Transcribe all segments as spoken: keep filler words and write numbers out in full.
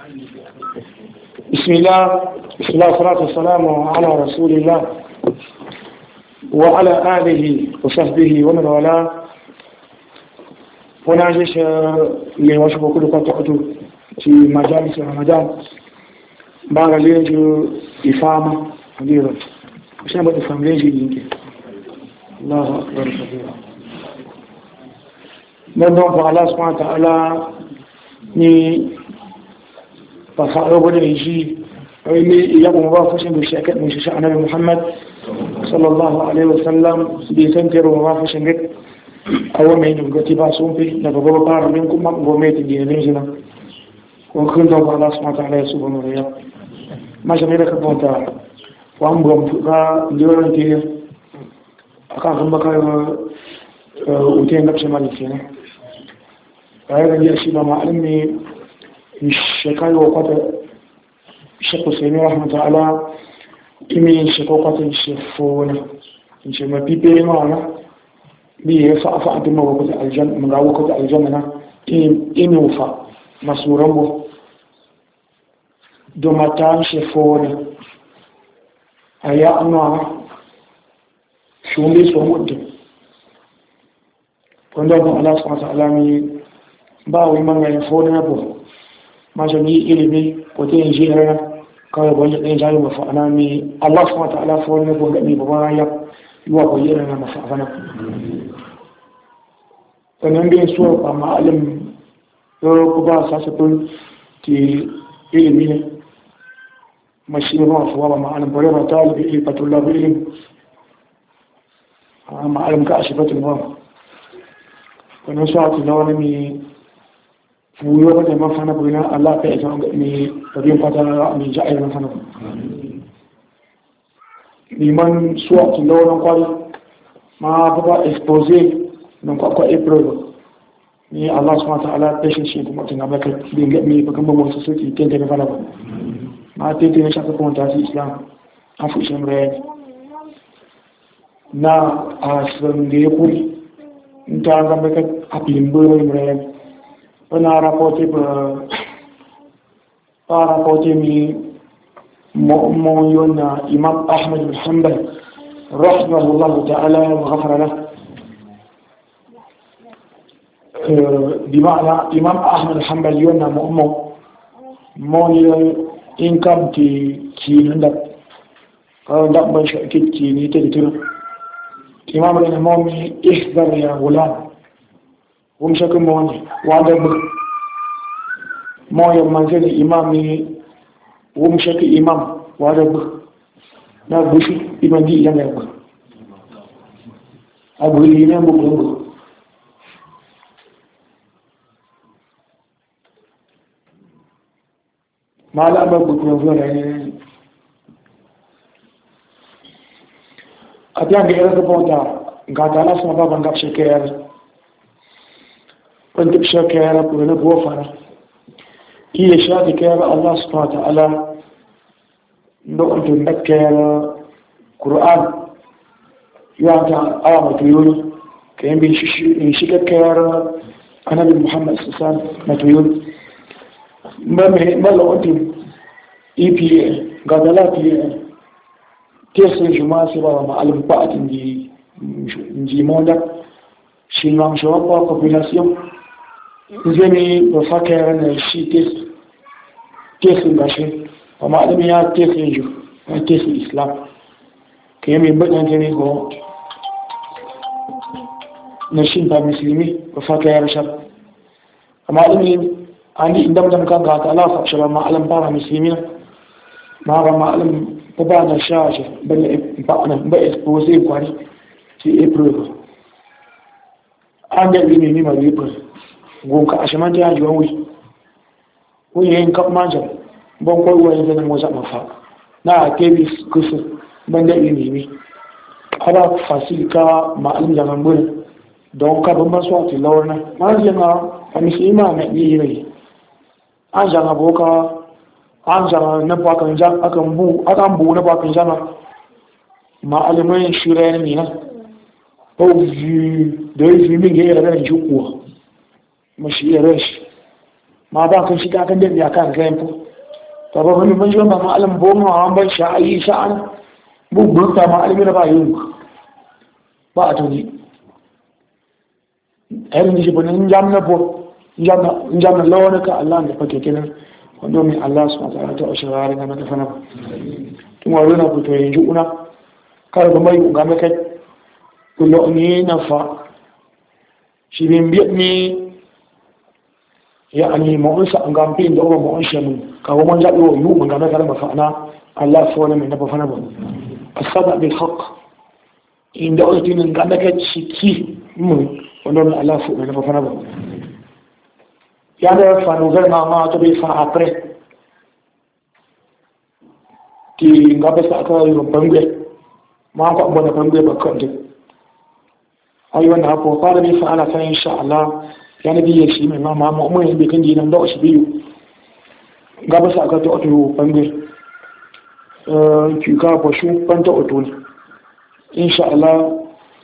بسم الله بسم الله والصلاة والسلام على رسول الله وعلى آله وصحبه ومن والاه. ونعيش لوشب كل قطعة في مجالس رمضان بعد ليج إفامة كبيرة عشان بدي أفهم ليج يمكن. الله أكبر كبيرا. من دون الله سبحانه وتعالى ni فخارو بني يجي اللي يقوم مبافشا بشكل من شأن النبي محمد صلى الله عليه وسلم بيسنتر مبافشا بك أول ما ينقل تباسون في نبغى بقار منكم ما قوميت دينينا وكل ذا الله سبحانه وتعالى سبحانه وتعالى ما جميل كبوتا وام قوم فقا ديورن تيه أكان بقى وتين نفس مالكينا هذا يأتي بما علمني الشكاية وقت الشيخ سيمي رحمة الله إمي شكوكة الشفونة إن شاء الله بيبي معنا بيه فأفا أنتم وقت الجنة من وقت الجنة إمي وفا مسورا بو دومتان شفونة أيا أنواع شومي سومود كندوم الله سبحانه وتعالى ba wai man ga fona na bo ma jami ilimi ko te injiniya kawai wanda ɗaya jari mafi ana mi Allah subhanahu wa ta'ala fona na bo ga mi babban ya yiwa ko yana na mafi afana sannan da so ba ma'alim yau ko ba sa sa kun ti ilimi ne mashi ne ba su ba ma'alim bare ba talibi ilmi patullah ilmi ma'alim ka ashibatul ba wannan sa ta lawa mi fuyo wata mafana bugina Allah ka isa mai rabin fata mai ja'ayar mafana liman suwa tun lauran kwari ma ba expose nan kwakwa april ni Allah su mata ala tashin shi kuma tun gaba ka bin gaɓi bakan ban wasu suke tente na fana ba ma tente na shafi kuma tasi islam a fushin rai na a shirin da ya kuri in ta gaba ka a filimbo rai أنا رأيت ب رأيت من مؤمن إمام أحمد بن حنبل رحمه الله تعالى وغفر له بمعنى إمام أحمد بن حنبل يونا مؤمن مؤمن إن كان تي كي عندك قال لا بش أكيد كي نيتي إمام المؤمن احذر يا غلام ومشاكل موني وعند بك مويا منزل إمامي ومشاكل إمام وعند بك نا بوشي إمام دي إلى بك أبو لينا بك بك ما لا بك بك نفور يعني أتيان كيرا كبوتا غاتالا سما بانغاب شكير وانت بشاكي يا رب ونب وفرة هي شاكي يا رب الله سبحانه وتعالى لو أنت نبكي يا قرآن يعني آمة يقول كان بيشيكك يا رب أنا بمحمد السلام ما تقول ما لو أنت إي بي قادلات تيسر جماعة سبا مع المباعة نجي موندا شنوان شوابا population zai ba faka yaran shi tesin gashi amma adam ya tesin ju ya tesin islam ka yi mai bakin jini ko na shi ba musulmi ba faka yaran shab amma adam ne an yi inda mutum kan gata alafa shi ba ma'alam ba ma musulmi na ma ba ma'alam ba ba na sha shi ba expose kwari sai april an ga ilimi ne mai april gonka a shaman ta yaji wani wani yayin kaf manjan ban kwaiwa yin zanen wasu mafa na a kebi kusur ban da ilimi kada fasilika ma'alin zaman bude don ka ban masu wata lawar nan ma zama a musulma na iya yi an zama boka an zama na bakan jan akan bu akan bu na bakan jama ma'alimai shirayen ne nan ko da yi fi min ga yi ranar jikuwa mashi iya rashi ma ba kan shiga kan da ya kan kai fu to ba wani ban jiwa ma alam bo ma an ban sha ayi sha'an bu burta ma alimi na ba yin ba a tuni ayin ji bun jam na bo jam na jam na lawana ka Allah da fake kenan wanda mai Allah subhanahu wa ta'ala ta shawara ga mata fana tun wa runa ku to yanzu una kar ga mai ga mai kai kullu ni na fa shi bin bi ni يعني ما أنسى أن قام بين دعوة ما أنسى من كومان جاء له يوم من قام كلام فأنا الله فونا من نبى فنا بون الصدق بالحق إن دعوة من قام كتشكي من ونون الله فونا من نبى فنا بون يعني فنوزر ما ما تبي فأقرأ كي قام بس أكثر يوم بنجي ما أقوى بنا بنجي بكرة أيوة نابو قال بي فأنا فإن شاء الله يعني بيه شيء من ما ما مؤمن بكن دينا دوش بيو قبل ساعة تأتوا بنجر كيكا بشو بنتأتون إن شاء الله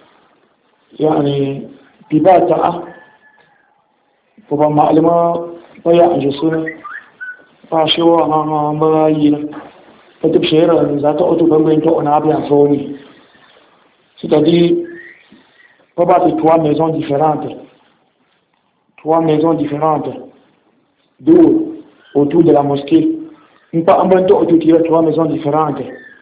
يعني بباتة فبا معلمة بيا أنجسون فاشوا ما ما يلا فتبشير ذات أتوا بنجر تو أنا أبي أفوني c'est-à-dire فبا في trois maisons différentes trois maisons différentes, deux autour de la mosquée. Nous pas en même temps autour de trois maisons différentes.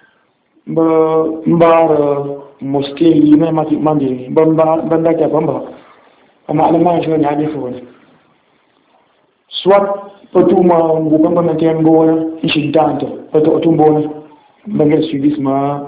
Mbar mosquée lui-même a demandé. Bamba banda qui a bamba. On a allemand je n'ai pas fait. Soit autour ma bamba maintenant bon, ici dante. Autour autour bon, banga suivi ma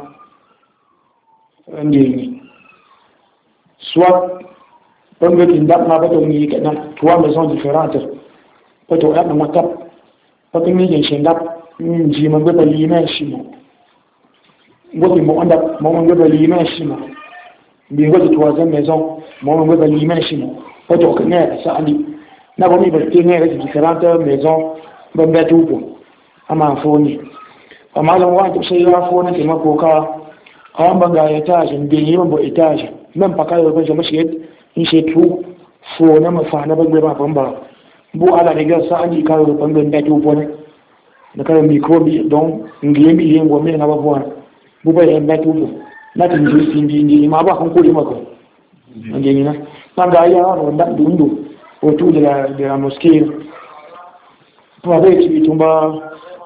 ndini. Soit comme le kingdom n'a pas donné trois maisons différentes. Peut-être on a un cap. Peut-être qu'il y a un chingap. J'ai mon bébé l'image chez moi. Moi, mon anda, mon bébé l'image chez moi. Bien que la troisième maison, mon bébé l'image chez moi. Peut-être que n'est ça ali. N'a pas mis de tenir différentes maisons. Ben ben tout pour. À ma fourni. À ma langue, tout ça il a fourni c'est ma coca. À un banga étage, un bien bon étage. Même pas quand je me suis in ce tu fo na mafana ban ba ban ba bu ala riga sa ani ka ro ban da tu bone da ka microbi don ngiye mi yen go me na ba bone bu ba yen da tu na tin ji sin ji ni ma ba kan ko ma ko ngeni na nan da ya ro da dundu autour de la de la mosquée pour avec qui tomba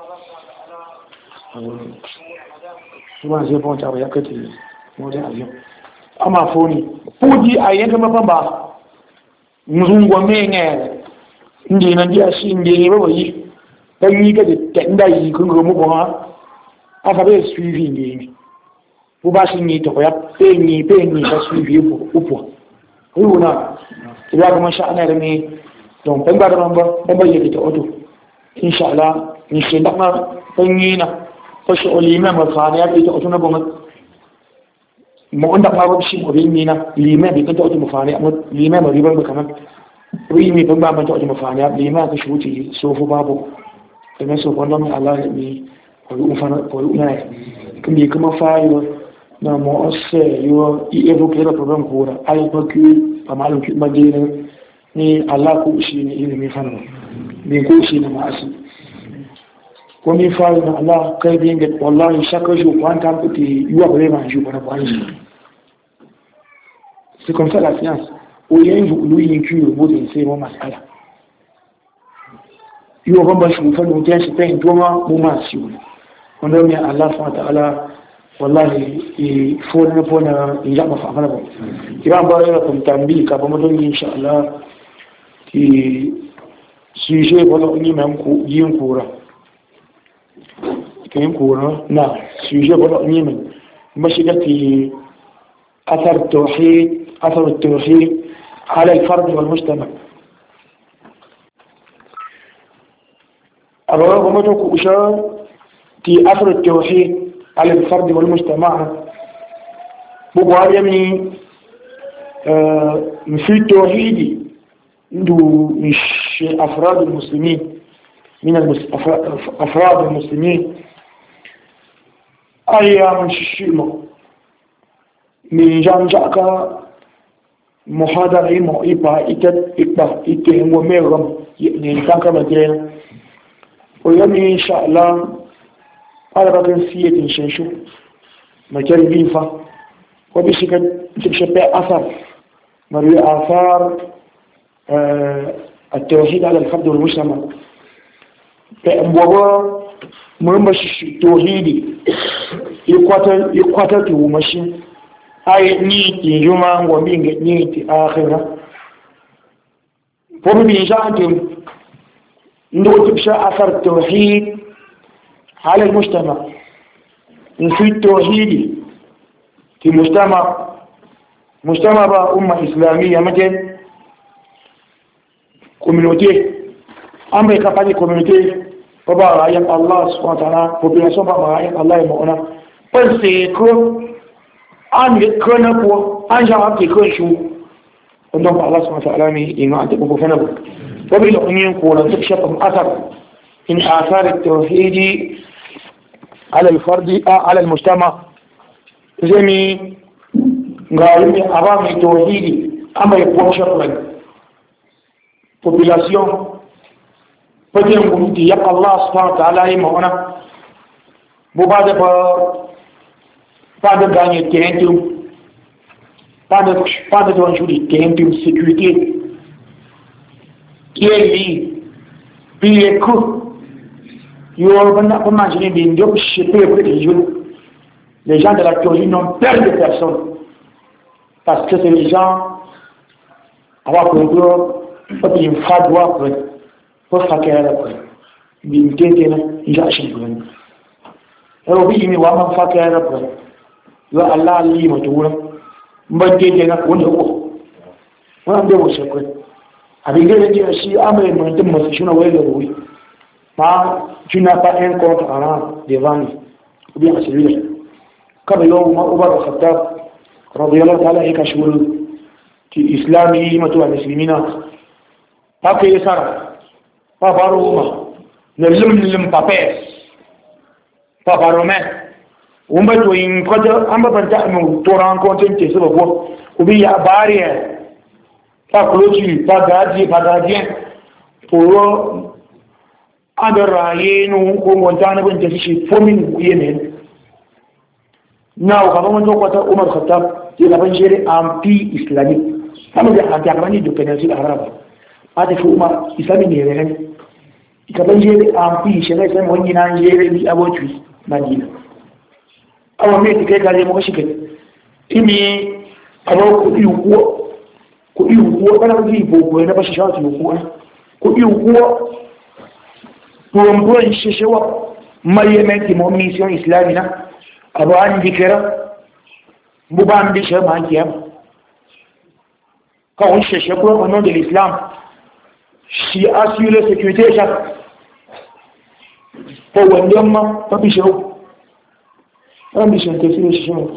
souvent je pense à ya que tu mon avion ama foni puji ayenga mapamba mzungu menge ndi na dia shi ndi ba yi dan yi ga da nda yi kun go mu ba aka be suivi ndi bu ba shi ni to ya pe ni pe ni ba suivi upo upo una ya kuma sha ana da ni don ban ba da ban ba ban ba yake ta auto insha Allah ni shi da ma ban yi na ko shi ulima ma fa ya ta auto na ba mo anda ma ba shi mo ri na lima bi kanta auto mafani amma lima ma riban ba kaman ri mi ban ba ban auto mafani lima ka shi wuce so fu babu kuma so wannan Allah ne ko u fana ko u na kuma kuma fa yo na mo ose yo i évoquer le problème ko ai ba ku ba malum ki madina ni Allah ku shi ne ilimi fana ne ku shi ne ma'asi ko mi fa na Allah kai bin ga wallahi shaka ju kwanta ku ti yuwa bare ma ju bana ba shi. C'est comme ça la science. Au y a une louis qui le mot de c'est mon masala. Il y aura pas de faire nous dire c'est pas une doigt mon masio. On a mis Allah subhanahu wa ta'ala wallahi il faut ne pas ne il a pas fait là. Il va parler comme tambi ka ba mo inshallah qui sujet wala ni même ko yin kura. Kin kura na sujet wala ni même مشيتي أثر التوحيد أثر التوحيد على الفرد والمجتمع. أبغى أقول أشار في أثر التوحيد على الفرد والمجتمع. بقى يمني في التوحيد عنده مش أفراد المسلمين من أفراد المسلمين أيام الشيمة من جانجاكا محاضرة مو إبا إتت إبا إتهم وميرم ne kan kama gina o yami insha Allah ala bakan siye tin shenshu makar bifa ko bi shi kan tibshabe asar mari asar التوحيد على الفرد والمجتمع بابا مرمش توحيدي يقاتل يقاتل ومشي أي نيتي يوما ومين نيتي آخرة فمن بيجانتم ندو تبشى أثر التوحيد على المجتمع في التوحيد في مجتمع مجتمع بأمة إسلامية مثل communauté ambe kapani communauté baba ayat Allah subhanahu wa ta'ala population baba ayat Allah mo ona pense ko an ko na ko an ja ake ko shu donc Allah subhanahu wa ta'ala mi ina ante ko fana ko babi lo nyen ko la tshatam athar in athar at-tauhid ala al-fard ala al-mujtama zemi ngalimi abami tauhidi ambe ko shaklan population peut-être qu'on dit ya Allah subhanahu wa ta'ala yi mauna bu ba da pas de gagner terrain pas de pas de donner du terrain de sécurité qui est lui puis est que yo bana pas imaginer bien donc je peux pas dire les gens de la théologie n'ont peur de personne parce que c'est les gens avoir contrôle Tapi yang fadwa pun, pun fakir pun, binti kena tidak sempurna. Kalau begini wama fakir pun, yo Allah li matura, binti kena pun yo, orang dia boleh pun. Abi dia dia si amai macam macam cuna wala lui. Ma cuna pa en compte ara devant, ubi asli. Kalau ma Umar Khattab radhiyallahu ta'ala ikashur ki Islami matua muslimina. Haka ya sara pa faru uma na lim lim papes pa faru me umba to in kwata amba banta mu toran content ce saba ko ubi ya bariya pa klochi pa gaji pa gaji poro adara yenu ko wanta na banta shi fomin yene now kama mun to kwata Umar Khattab ya ban jere anti islamic kama da anti akabani do penalty arab hada fi umar islami ne ne ka ban jere anti shi ne sai wani nan jere bi aboci madina awa me tike kare mu shi kai imi awo ku yi ko ku yi ko kana ji bobo na bashi shawati ko ku yi ko pour un shi shewa mayementi mo mission islamina abo an dikera buban bi shema kiyam ka on cherche quoi au nom de l'islam si assure la sécurité chaque pour wandema papi shew ambi shante si shew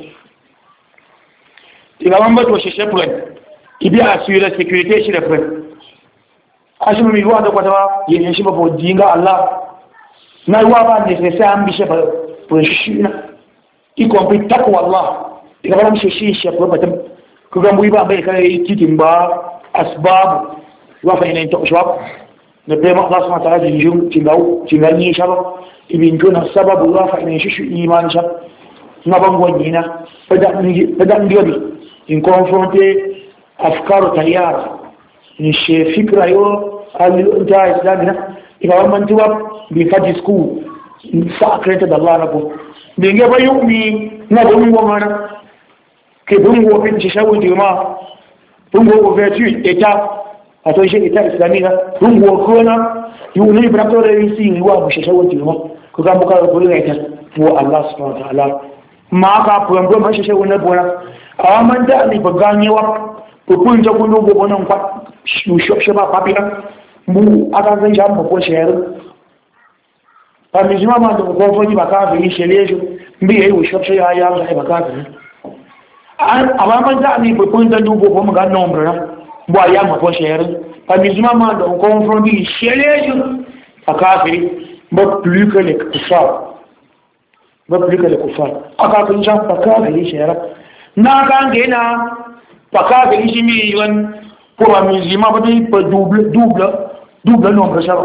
il va m'emmener au chercher pour il bien assurer la sécurité chez les frères ashimu mi wa da kwata yin shi ba bo dinga Allah na wa ba nécessaire ambi shew pour shi y compris takwa Allah daga ba mu shi shi ko batam ku ga mu ba bai kai titin ba asbab wa fa ina to shwab ne be ma Allah subhanahu wa ta'ala jinjum tingaw tingani shaba ibin juna sababu wa fa ina shi shi iman shab na bango dina pada ni pada ndiyobi in confronter afkar tayar ni she fikra yo al ta islamina ila man tuwa bi fadi school fa accredited Allah rabo dinga ba yumi na bungo mana ke bungo bin shawu dima bungo ouverture état ato je état islamique bungo kona yuni bratore risi ni wa shawu dima ko ga muka ko ne ta wa Allah subhanahu wa ta'ala ma ka puembo ma shawu na bona aman da ni baganyewa ko kun ta kun go bonan kwa shu shaba papira mu aka zan jam ko shehar pa mizima ma do ko fodi baka bi shelejo mbi yayi wo shopshe ya ya ga baka bi an amma da ni ko kun da dubo ko mu ga nombre na bo ya ma ko shehar pa mizima ma do ko fodi shelejo baka bi ba plus que les kuffar ba plus que les kuffar aka kun jam baka bi shehar na kan gena baka bi shi mi yon pour mizima ba di double double double nombre ça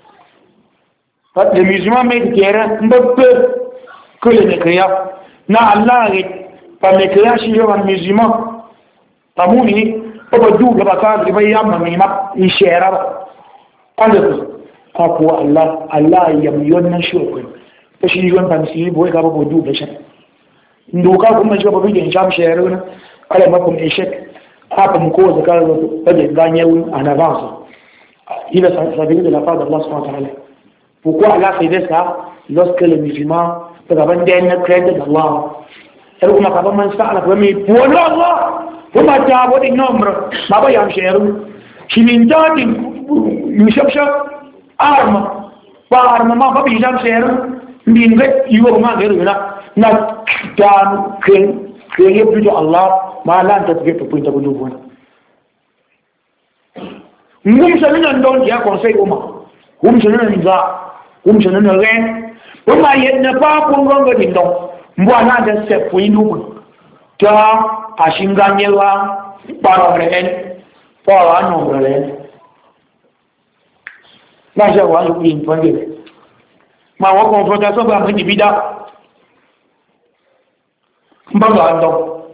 les musulmans mais qui era un peu que les mécréants na Allah pas mécréants si yo un musulman tamuni o double ba ka ba yamma mi ma in shera Allah akwa Allah Allah yam yonna shukun to shi yon ban si boy ga ba double ça ndoka kuma shi ba bi in sham shera na ala makum échec hapa mkuu zakara baje gagner en avance il a savait de la part d'Allah subhanahu wa ta'ala. Pourquoi Allah faisait ça lorsque les musulmans peuvent avoir une crainte d'Allah? Et comme on a man ça la première pour Allah pour ma table de nombre ma ba yam sheru qui minta din yusuf arme par armement ba bi yam sheru din ga yo ma ga na na dan ken ken plutôt Allah ma la ta ke pour ta ko do Mum sanana don ya conseil uma mum sanana nza mum sanana ren uma yedna pa ko ngonga dindo mbwana da se fuinu ta ashinganyewa para ren para no ren la ja wa lu yin pande ma wa confrontation ba mbi bida mbaga ndo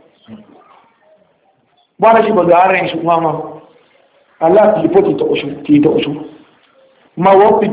bwana shi baga ren shi mama Allah qui peut te toucher, qui te touche. Ma wapi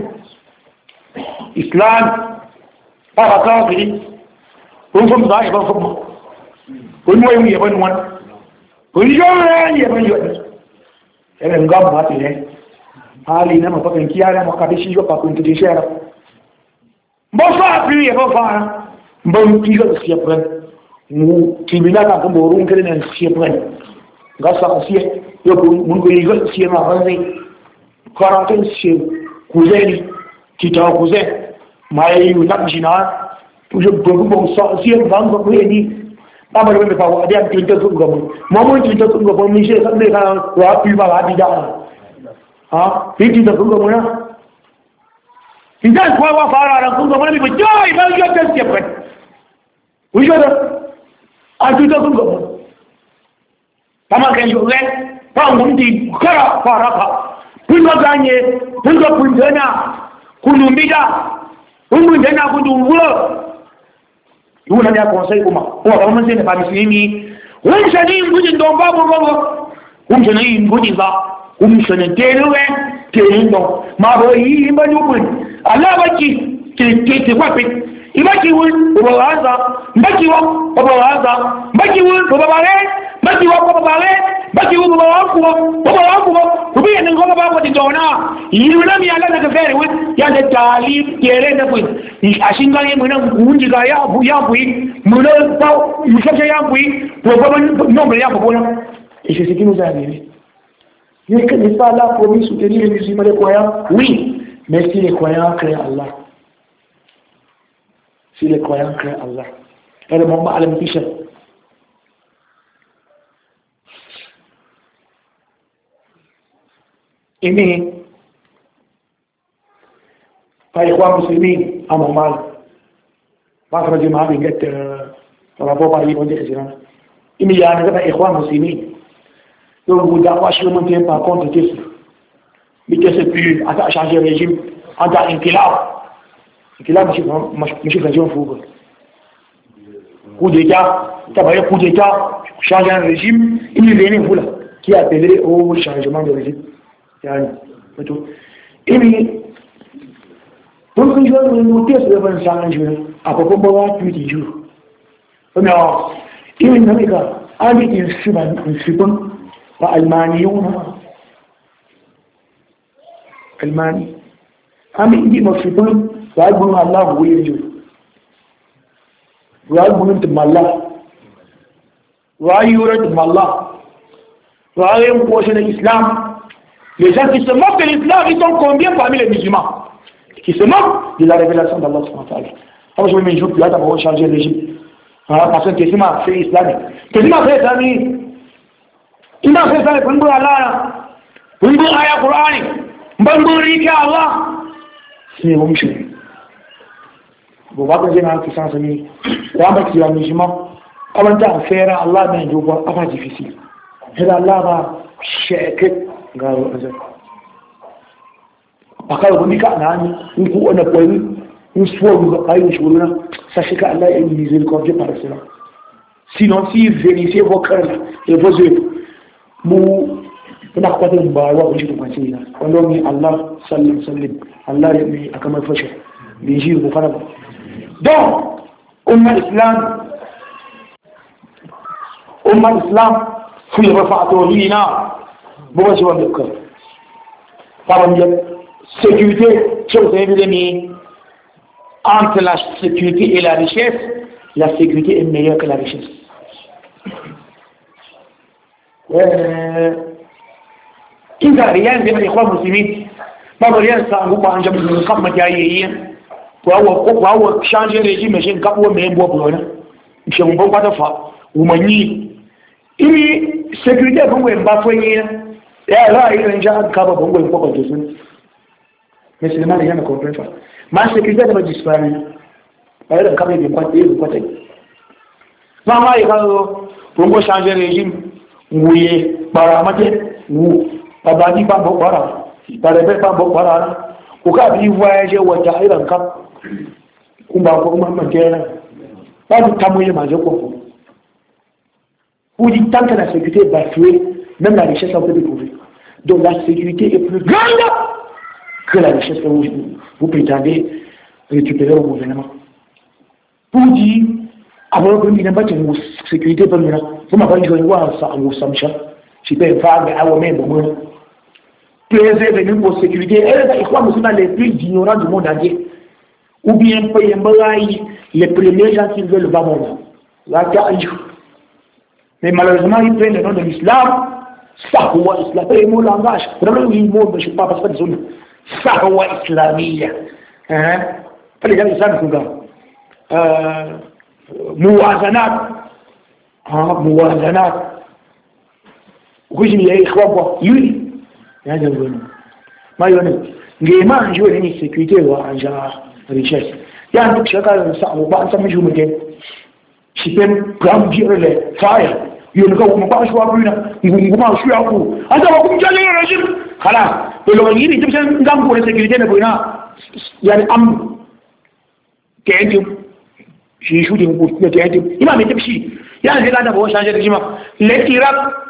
Islam para kafiri kun fam da ba fam kun moy mu yaban wan kun yore yaban yode ene ngam ba tire hali na ma pakan kiyara ma ka shi yo pa kun ti shera bo fa pri yaban fa bon ti ga si apren mu tribunal ka bo run kene na si apren ga sa si yo mun ko yigal si ma banze karaten si kuzeni kita kuzen mai yu nak jina tu je bogu bon sa si bang ko ni ta ba le pa wa dia tinta su go mo mo tinta su go mo mi se sa ne ka wa pi ba ga di da ha pi tinta su go mo na tinta ko wa fara ra ku go mo ni ba joi ba yo ta si pa u jo da a tinta su go mo tama kan yo le pa ngum di kara fara ka punwa ganye punwa punjana kunumbida umundana kuduwo yuna ya conseil kuma ko ba mun sai fa muslimi won shani ngujin don babu babu kun shani ngujin ba kun shani terewe terindo ma bo yi ba nyubun Allah baki ke ke te wapi ibaki won ko waza baki wa ko waza baki won ko babare baki wa ko babare baki wa babawa ko babawa ko ko bi ne ko babawa di dona yuna mi ala daga fere won ya da talib tere da ku ashinga ne mun kunji ga ya bu ya bu mun ta yusha ya bu ko ba non ya bu bona et c'est ce qui nous arrive il n'est pas là pour nous soutenir les musulmans les croyants oui mais si les croyants créent Allah si les croyants créent Allah et le moment à l'ambition ini par ikhwan muslimin à mon mal pas que je m'en vais par rapport à l'Iran des Iraniens il y a des ikhwan muslimin donc vous d'abord je me tiens par contre que mais que c'est plus à changer le régime en tant qu'inquilab inquilab monsieur Fadjon Fougo coup d'état t'as coup d'état changer un régime il est venu vous là qui a appelé au changement de régime yani wato ini kun kun jo mun mutu su ban san ji a kokon ba wa tu di ju kuma ini ne ka ali in siban in siban ba almaniyuna almani ami indi masiban wa gun Allah wuyin ju wa gun tumalla wa yurid mallah wa yin ko shi islam. Les gens qui se moquent de l'islam, ils sont combien parmi les musulmans qui se moquent de la révélation d'Allah subhanahu wa ta'ala. Alors je me mets jour plus là, d'abord changer le régime. Parce que qu'est-ce qu'il m'a fait islamique? Qu'est-ce qu'il m'a fait ça? Il m'a fait ça pour nous Allah, pour nous ayah Qur'an, pour nous riquer Allah. C'est bon monsieur. Vous voyez que j'ai un petit sens de vie. Là, avec les musulmans, comment t'as fait Allah dans le bois, pas difficile. Et Allah va chercher. akal ko mika nani nku ona poyi nsuo ayo shuruna sachez qu'Allah est miséricordieux par cela. Sinon si vérifiez vos cœurs et vos yeux vous na kwa de ba wa ko shi ko ce ina wanda ni Allah sallallahu alaihi wasallam Allah ya mi akamar fashe bi ji ko fara donc umma islam umma islam fi rafa'atu lina bo shi wanda ka par exemple sécurité chose évidemment entre la sécurité et la richesse la sécurité est meilleure que la richesse. euh إذا ريان زي ما الإخوان المسلمين بابا ريان سأقول بقى أنجم من القمة جايين وهو وهو شانجي ريجيم مشين كابو مين بوا بلونا مش هم بوا بدفع ومني إني سكرتير بقول بافوين يا لا يرجع كابو بقول بوا بجسم مثل ما ريان كومبريفا ما سكرتير ما جسماني أيضا كابو بقول إيه بقول ما ما يقولوا بقول شانجي ريجيم ويه برامجه و baba ni ba bo bara bare be ba bo bara ko ka bi waje wata iran ka kun ba ko kuma man tera ba du tamoye ma je ko ko pour dire tant que la sécurité est bafouée même la richesse on peut découvrir donc la sécurité est plus grande que la richesse que vous, vous prétendez récupérer au gouvernement pour dire avant que nous n'ayons pas de sécurité pour nous vous m'avez dit voir ça en vous samcha si peut faire mais à vous-même bon préserver notre sécurité et les Ikhwan musulmans les plus ignorants du monde entier ou bien les premiers gens qui veulent le bas monde là mais malheureusement ils prennent le nom de l'islam sahwa islam et mon langage vraiment ils mot je sais pas parce que des zones sahwa islamiyya hein pas les gens ils savent quoi euh muwazanat ah muwazanat وكجي يا إخوة يولي هذا هو ما يوني جيما نجوا لني سكيورتي وانجا ريشيس يعني بشكل صعب وبعد سمي جو مكان شيبن برام جيرل فاير يونغو ما باش وابينا نغما شو ياكو هذا ما كم جالي رجل خلاص لو يريد تمشي نغام كو سكيورتي نبوينا يعني ام كانديو شي شو دي نقول كانديو إمام تمشي يعني هذا هو شانجه الجماعه l'Irak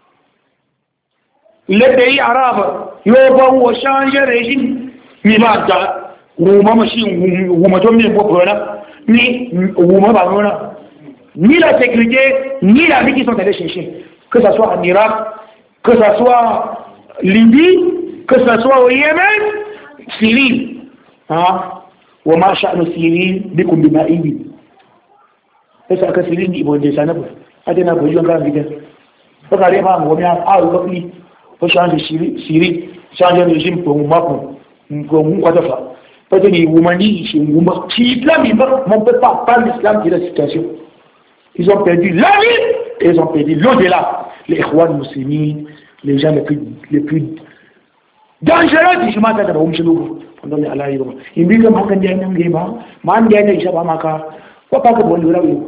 les pays arabes yo ba wo changer régime ni ba da wuma mashi wuma to mi bo bona ni wuma ba bona ni la sécurité ni la vie qui sont allés chercher que ça soit en Irak que ça soit Libye que ça soit au Yémen Syrie ah wa ma sha'nu Syrie bikum bima'in et ça que Syrie ni bon des sanabu adena bo yo ga vite ko ka reba mo mi a au ko li faut changer Syrie, changer le régime pour moi, pour moi, peut-être que vous m'avez dit, si l'islam, on ne peut pas parler l'islam de la situation. Ils ont perdu la vie et ils ont perdu l'au-delà. Les Ikhwan musulmans, les gens les plus, les plus dangereux, je m'attends à vous, je m'attends à Allah. Ils me disent que je m'attends à vous, je m'attends à vous, je m'attends à vous, je m'attends à vous.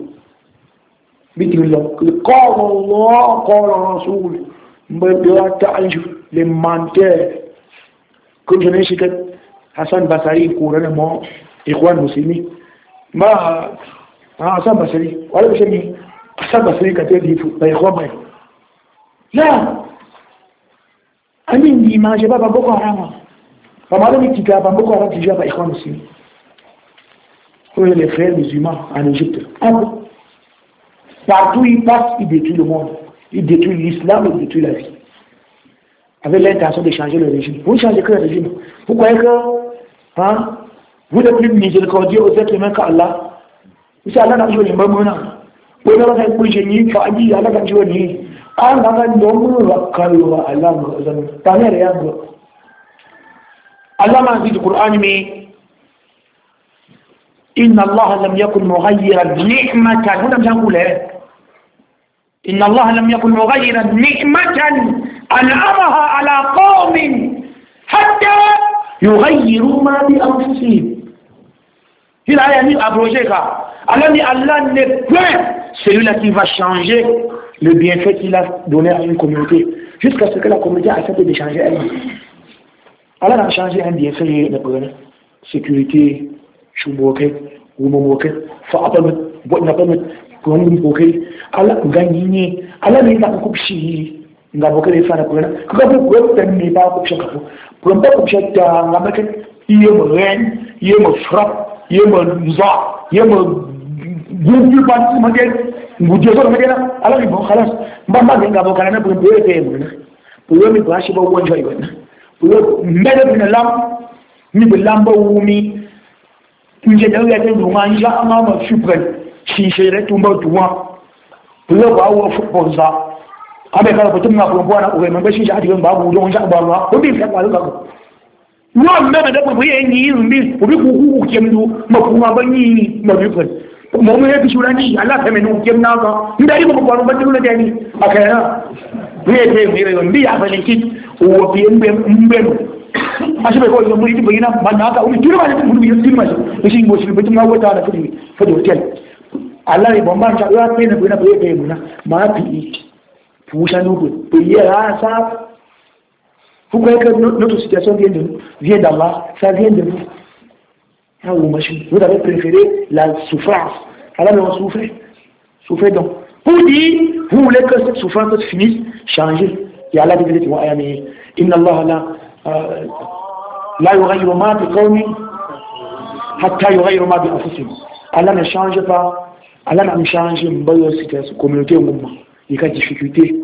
قال الله قال الرسول les menteurs comme je l'ai dit Hassan Basri couramment Ikhwan musulmans ma Hassan Basri wala je dis Hassan Basri quand il dit bah Ikhwan là ani ni ma je pas Boko Haram pas mal de petits gars Boko Haram qui jouent à Ikhwan musulmans les frères musulmans en Égypte partout ils passent ils détruisent le monde. Il détruit l'islam, il détruit la vie. Avec l'intention de changer le régime. Vous ne changez que le régime. Vous croyez que hein, vous êtes plus miséricordieux aux êtres humains qu'Allah. Vous savez, Allah n'a pas joué les mêmes moments. Vous n'avez pas joué les mêmes moments. Allah n'a joué les mêmes moments. Allah n'a pas joué les mêmes moments. Allah m'a dit du Coran, mais Inna Allah lam yakun mughayyiran ni'matan. Vous n'avez pas joué إن الله لم يكن مغيرا نعمة أنعمها على قوم حتى يغيروا ما بأنفسهم. Il a mis abrogé ça. Allah dit Allah n'est point celui-là qui va changer le bienfait qu'il a donné à une communauté jusqu'à ce que la communauté accepte de changer elle-même. Allah n'a changé un bien fait de bonne sécurité chuboke ou momoke fa apamet bo na pamet ko ngum boke Allah gagné Allah ne da ko pshi nga boke le fana ko na ko ko ko tan ni ba ko pshi ko ko ba ko pshi ta nga make iye mo ren iye mo frap iye mo nza iye mo gugu ba ma de nguje so ma de na Allah ni bo khalas ba ma nga boke na ko be be mo na ko mi ba shi ba won joy wona ko mbele bin lam ni bi lamba wumi nje da ya tendu ma nja ama ma super shi shere tumba tuwa bulo ba wo football za abe kala ko tumma ko bona ko me bashi jadi ba bu don ja ba ma ko bi ka ba ko no me me da ko ye ni mbi ko bi ku ku kemdu ma ku ma bani ma bi ko mo me bi shurani Allah ta me no kemna ka ndari mo ko ba dulu da ni akaya ne te mi re mbi ya ba ni kit wo bi mbe mbe ashe ko yo muri bayina banda ka umi tiro ba ni muri yo tiro ma shi ngo shi bitum na wata da kudi fadi hotel Allah ni bomba cha ya pe na bina pe pe muna ma pi pusha nuko pe ya sa vous croyez que notre situation vient de vient d'Allah, ça vient de vous. Ah, vous avez préféré la souffrance. Allah mais on souffre. Souffrez donc. Pour dire, vous voulez que cette souffrance finisse, changez. Et Allah dit wa ayami inna Allah la la yughayyiru ma bi qawmin hatta yughayyiru ma bi anfusihim. Allah ne change pas. Allah n'a changé mbayo situation communauté ngumma. Il y a difficulté.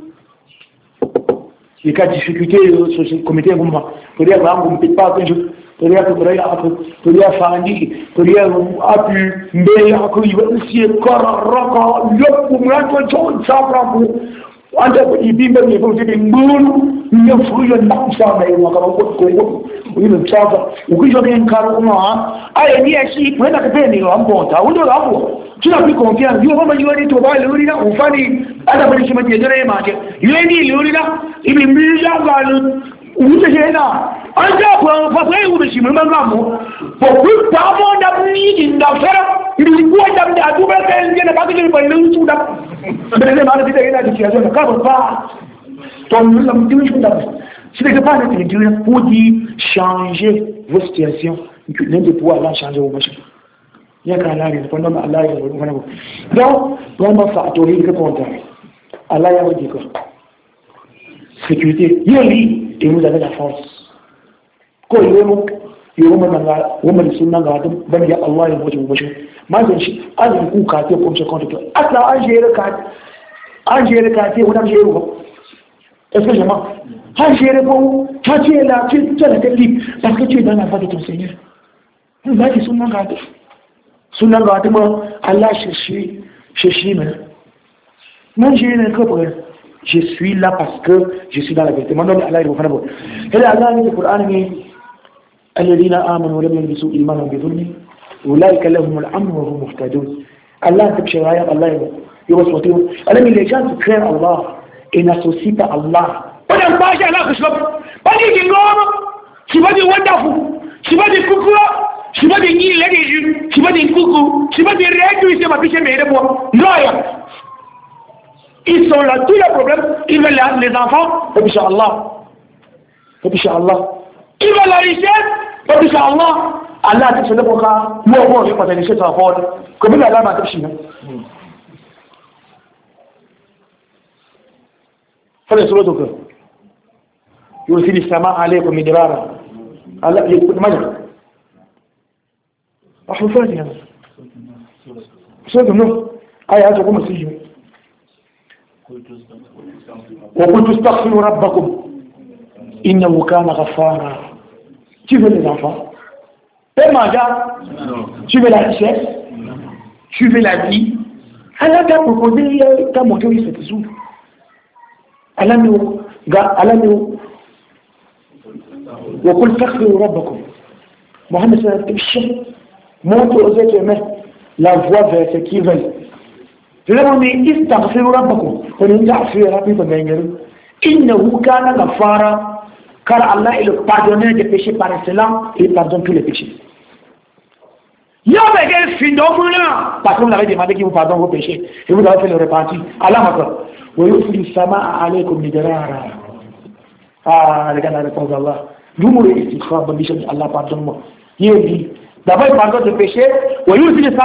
Il y a difficulté sur ce comité ngumma. Pour dire que on ne peut pas que je pour dire que pour dire pour dire fandi pour dire apu mbé ako iwasi kora roko yoku mwanto chon sabrabu wanda ko ibimbe ni ko tibi mbulu nyo fuyo naksa na iwa kama ko ko uyo mchava ukijo kenkaro uma aya ni ashi kwenda kapeni ambonta undo hapo kila kitu kongia ndio kama yoni to bale urina ufani hata bali chima jere maje yoni lurina ibi mija galu utajena anja kwa fasaye ubeshimwe mangamu kwa kwa da ni ndafara ilikuwa da da duba kaje na bakije balun suda bele mara bide ina dikia zona kama ba to mla mtimi suda si les pas de Dieu pour dire changer vos situations que l'un de pouvoir là changer vos machines il y a qu'à l'arrêt pendant Allah il va donc on va faire tourner le compteur Allah il dit quoi sécurité yeli et vous avez la force ko yomo yomo nanga woman sunna ga dum ban ya Allah ya wajen wajen mazan shi azin ku ka te kuma compte to asla an jere ka an jere ka te wannan jere ko est-ce que jama an jere ko ta ce la ce ce la technique parce que tu es dans la voie de ton Seigneur vous avez sunna ga dum sunna ga dum Allah cherche cherche mais man jere ko je suis là parce que je suis dans la vérité. Mon nom est Allah. Et Allah dit dans le Coran, الذين آمنوا ولم يلبسوا إيمانهم بظلم أولئك لهم الأمن وهم مهتدون. Allah تبشر آيات الله يوصفون. Alors les gens qui craignent Allah et n'associent pas Allah. On n'aime pas Allah que je l'offre. Pas dire qu'il gomme, tu vas dire wonderful, tu vas dire coucou, tu vas dire ni les tu vas dire coucou, tu vas dire réduire c'est ma piche mais de moi. Non. Ils sont là, tous les problèmes, ils veulent les enfants, et puis Allah. Et puis Allah. Ils veulent la richesse, et puis Allah. Allah a dit que c'est le cas, moi, moi, je vais pas te laisser ta faute. Comment Allah m'a dit? Fallait sur l'autre cœur. يرسل السماء عليكم مدرارا. Allah, écoute, moi, je vais faire ça. C'est comme nous. Aïe, aïe, comment c'est joué? وقلت استغفروا ربكم إنه كان غفارا. Tu veux les enfants? Tu manges? Tu veux la richesse? Tu veux la vie? Allah t'a proposé, t'a montré où il se trouve. Allah nous, Allah nous. وقلت استغفروا ربكم. Mohammed sallallahu alayhi wa sallam montre aux êtres humains la voie vers ce qu'ils veulent. لما يستغفروا ربكم ونستغفر ربكم إنه كان غفارا car Allah est le pardonneur des péchés par excellence et il pardonne tous les péchés. Il y a des fins d'homme parce que vous avez demandé qu'il vous pardonne vos péchés et vous avez fait le repentir. Allah m'a dit ويرسل السماء عليكم مدرارا. Ah, regardez la réponse d'Allah. D'où le istighfar, Allah pardonne-moi. Il dit, d'abord il pardonne le péché, et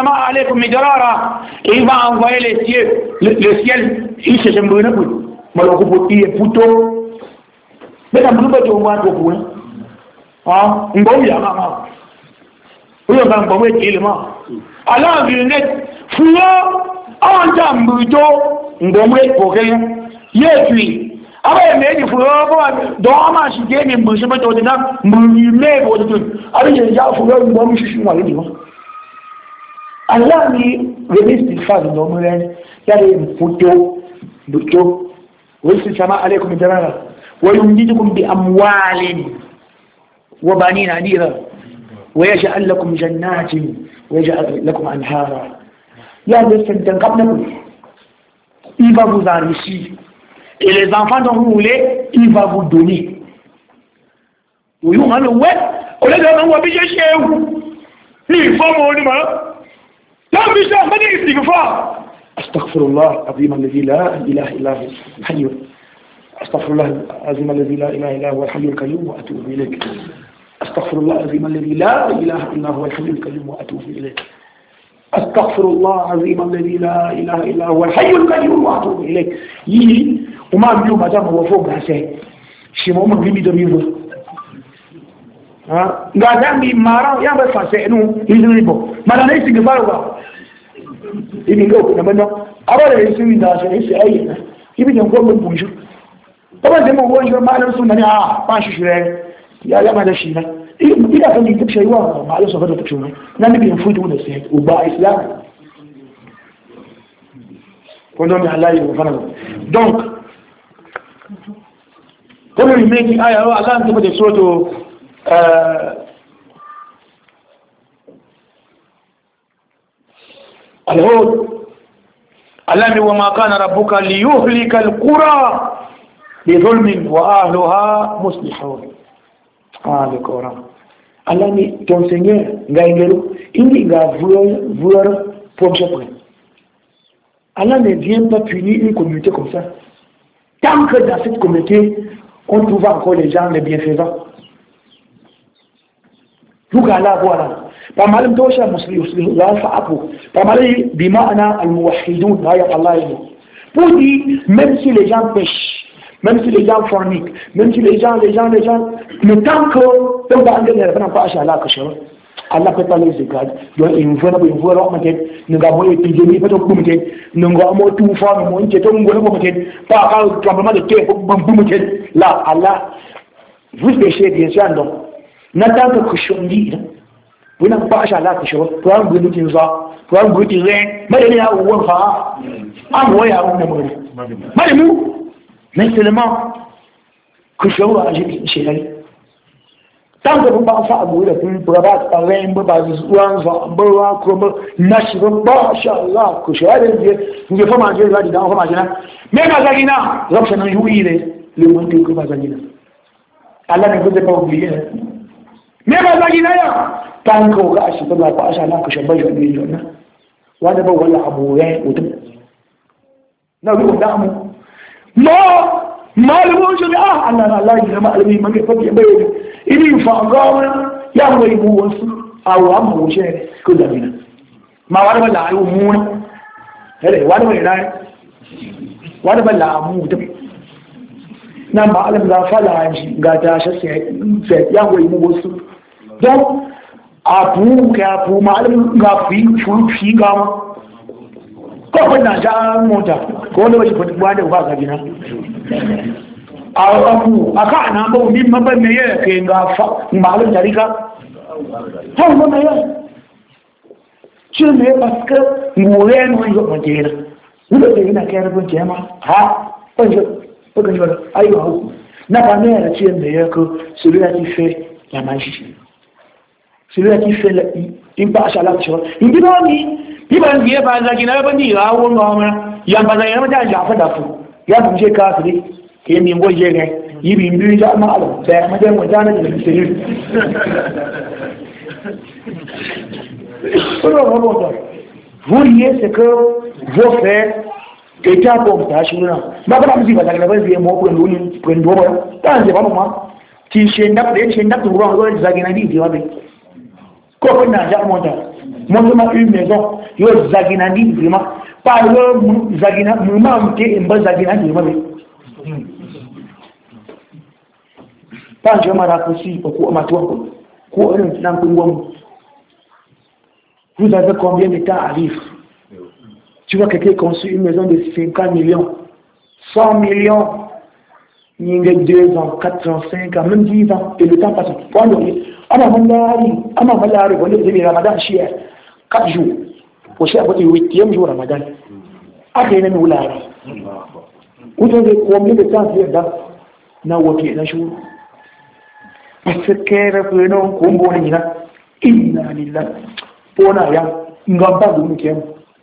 il va envoyer les cieux, le, le ciel, il se semble une poule. Malheureusement, il est plutôt. Mais dans le monde, on voit un peu. Ah, on va y aller. Oui, on va y aller. Alors, il est fou, en temps plutôt, on va y aller. Il est puis. Abe me ni furo bo do ma shi je ni mbu shi ba to na mbu me bo to abe je ja furo bo mi shi wa ni mo Allah ni release fa do mo ren ya le mputo buto wa sama alaikum jarara wa yumdidukum bi amwalin wa banina adira wa yaj'al lakum jannatin wa yaj'al lakum anhara ya le sentan kapna il va vous enrichir. Et les enfants dont vous voulez, il va vous donner. Oui, on a le web. On est dans un web chez vous. Il faut mon numéro. Là, monsieur, on va dire ce qu'il faut. Astaghfirullah, azim alladhi la ilaha illa hu hayy. Astaghfirullah, azim alladhi la ilaha illa hu al-hayy al-qayyum wa atubu ilayk. Astaghfirullah, azim alladhi la ilaha illa hu al-hayy al-qayyum wa atubu ilayk. أستغفر الله العظيم الذي لا إله إلا هو الحي القيوم وأتوب إليه يي وما بيو ما دام هو فوق هسه شي مو من بيمي دريبو ها غادام بي مارا يا بس فاسنو يزريبو ما لا ليس غفاروا يبي غو نبنا أبدا يسوي ده شيء يسوي أي يبي نقول من بونجو طبعا زي ما هو يقول ما له سنة آه ما شو شو يا لا ما ده شيء إذا كان يكتب شيء واحد ما له صفة تكشونه نبي نفوت ولا سهل وباع إسلام كلهم على يوفرنا donc comme il met dit ah Allah Allah te fait surtout الهود Allah وما كان ربك ليهلك القرى بظلم وأهلها مصلحون. Ah, le Coran. Allah ni ton Seigneur, Gaïgero, il va vouloir projet. Allah ne vient pas punir une communauté comme ça. Tant que dans cette communauté, on trouve encore les gens les bienfaisants. Vous Allah voilà. Pas mal de choses à Muslim, là, ça a pour. Pas mal de bimana al-muwahhidoun, là, Allah. Pour dire, même si les gens pêchent, même si les gens forniquent, même si les gens, les gens, les gens, le temps que on va aller vers un pas à Allah que Allah peut pas les égaler. Donc il faut nous voir en tête, nous avons épidémie peut être comité, nous avons tout faire, nous avons tout faire comité, pas un tremblement de terre pour comité. Là Allah, vous péchez bien sûr non. N'attend que que je dis, vous n'avez pas à Allah que je pour un bout de ça, pour un bout de rien, mais il y a où on va, ah ouais, ah on est mort. Mais nous mais seulement que je vois chez elle. Tant que vous pensez à vous, le pour avoir parlé, vous avez besoin de voir comment national, machallah, que je vais dire, vous devez manger là dedans, vous manger là. Mais Mazagina, l'option de jouir le monde que Mazagina. Allah ne vous a pas oublié. Mais Mazagina, tant que vous avez pas la page là que je vais jouer le journal. Wanda ba wala abu ya mutum. Na ruwa da mu. No malamin shi ah Allah Allah ya malami man ga fadi bai ini fa gawa ya wai bu wasu awu amma wuce ko da bina ma wani ba la ayu mu hele wani ba ina wani ba la mu da nan ba alam da fala shi ga ta shi sai ya wai mu wasu don abu ka abu malam ga fi fi ga ma ko na ja mota ko da wani ba da ba ga bina abu aka na ba mi ma ba me ye ke ga fa malam tarika ha mo me ye ce ne parce que mu ye no yo ma jera mu da ina kai rabon jema ha ko je ko ga yo ayo na ba me ya ce me ye ko celui-là qui fait la magie, celui-là qui fait une passe à l'action. Il dit non, il va dire pas ça qui n'a pas dit ah on va il y a pas ça il y a pas d'affaire il y a bouger casse dit qui m'y voit gérer il vient lui déjà mal c'est ma dame moi j'en ai le sérieux vous voyez ce que vos frères que tu as pour ta chinois ma pas me dit pas ça la base est moi pour nous pour nous dans c'est pas moi qui chez Ndap, chez Ndap, tu vois, on Zaginadi, tu vois. Comment on a déjà monté? Monté ma une maison, yo Zaginadi, vraiment. Par le Zaginadi, moment où tu es un Zaginadi, tu vois. Pas je m'en raccourci au cours de ma toile. Vous avez combien de temps à vivre? Tu vois quelqu'un construit une maison de cinquante millions, cent millions, il y a deux ans, quatre ans, cinq ans, même dix ans, et le temps passe. Quand on dit, ah ma valari, ah ma valari, on dit, le Ramadan cher, quatre jours, pour cher, votre huitième jour Ramadan. Ah, c'est une valari. Vous avez combien de temps à vivre dans votre jour? Parce que reprenons comme bon ina inna lillah pona ya ngamba du mukem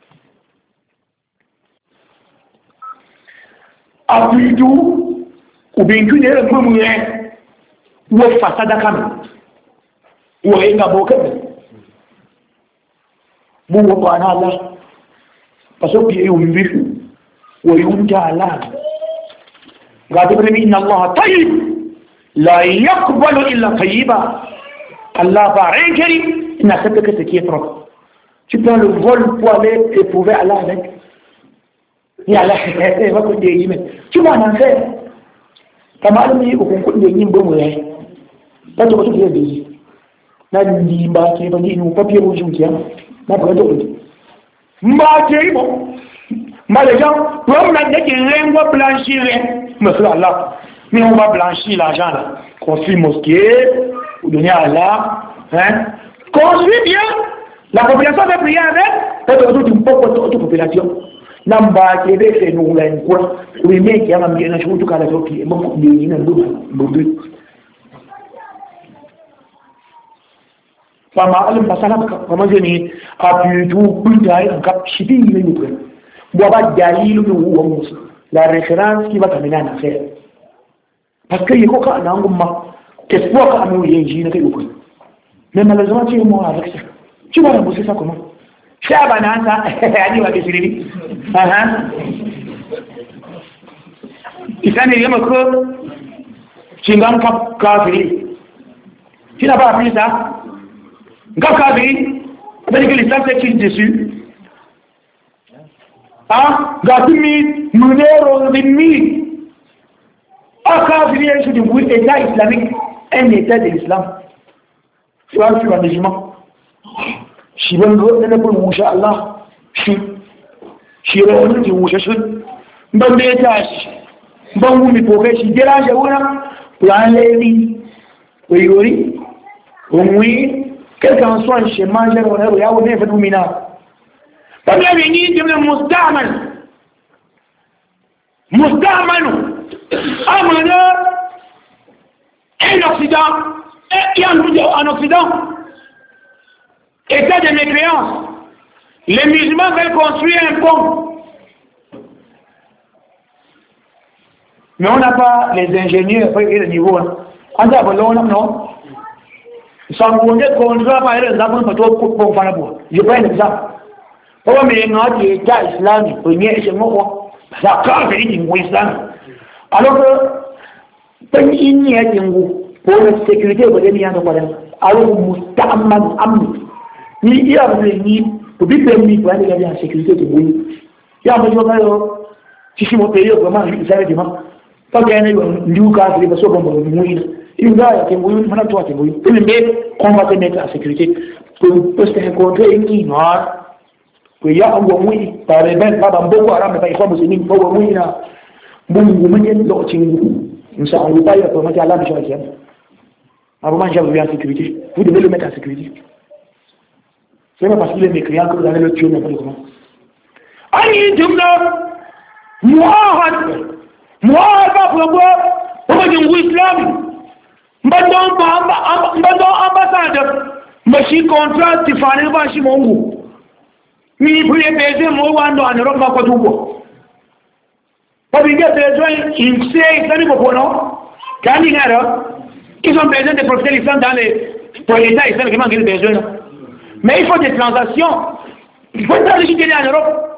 abidu ubingu ne ko mu ye wo fasada kam wo inga boka bu wo bana Allah parce que yi umbi wo yunja Allah gadibni inna Allah tayyib لا يقبل إلا طيبا Allah va rien gérer, il n'accepte que ce qui est propre. Tu prends le vol pour aller éprouver Allah avec. Et Allah, il va te dire, tu vas en faire. Tu vas aller au concours de Nimbo. Tu vas te retrouver des na ndimba ke bani no papier rouge qui a na pas de mba ke bon ma les gens pour me dire que rien va blanchir monsieur Allah. Mais on va blanchir l'argent là. Construire mosquée, ou donner à Allah. Hein? Construire bien. La population va prier avec. Peut-être une toute population. Namba qui est fait nous là quoi. Oui mais qui a même bien chose tout cas la qui est beaucoup de ni nan bobu. Fama alim pasala comment je ni a pu tout plus d'ailleurs en cap chibi ni nous prend. Bois pas dalil ou la référence qui va terminer en affaire. Parce que il y a quoi dans l'umma qu'est-ce que quoi nous y est j'ai quoi mais malheureusement tu es moi avec ça tu vas rembourser ça comment ça banana ani wa kesiri aha isani yema ko cingam kap kafiri tu n'as pas appris ça ngap kafiri parce que l'islam s'excuse dessus ah gatumi munero dimi Akafiri est du État islamique, un État de l'islam. Tu vois, tu vas musulman. Si vous voulez, vous pouvez moucher Allah. Si vous voulez, vous moucher sur. Bon étage. Bon, vous me pouvez, si dérange, vous plan les vies. Oui, oui. Oui. Quel qu'en soit le chemin, il y a un effet dominant. Comme la venue de Moustaman. Moustaman. Amana, un Occident, et en Occident, état de mécréance. Les musulmans veulent construire un pont. Mais on n'a pas les ingénieurs pour le niveau. On a pas non. Sans qu'on ait construit par exemple, on peut tout pour faire le pont. Je prends un exemple. Pour me notre état islamique, premier c'est moi. Ça quand c'est une islamique. Alors que, quand il y a des gens pour la sécurité, vous avez un problème. Alors, vous avez un ami. Il y a un ami pour bien permis pour aller garder la sécurité de vous. Il y a un peu si je me paye, vraiment, je savais comment. Quand il y a un cas, il va se mourir. Il y a un mourir, maintenant, toi, tu mourir. Mais on va te mettre la sécurité. Pour se rencontrer une ignorante. Il y a un mourir. Par exemple, pas dans beaucoup d'arabes, mais pas musulmans, pas mourir. Mungu mwenye lokacin insha Allah ya kuma Allah da shi abu man jabu bien sécurité vous devez le mettre en sécurité c'est pas parce qu'il est mécréant que vous allez le tuer n'importe comment ani jumla muahad muahad ba pour pour le islam mbadon ba mbadon ambassadeur machi contrat tifani ba shi mungu mi prier baiser mo wando en Europe ba ko tuko. Parce qu'il y a besoin, ils savent, ils savent pourquoi quand ils ils ont besoin de profiter l'islam dans les, pour l'État islamique, ils ont besoin. Mais il faut des transactions. Il faut être légitime en Europe.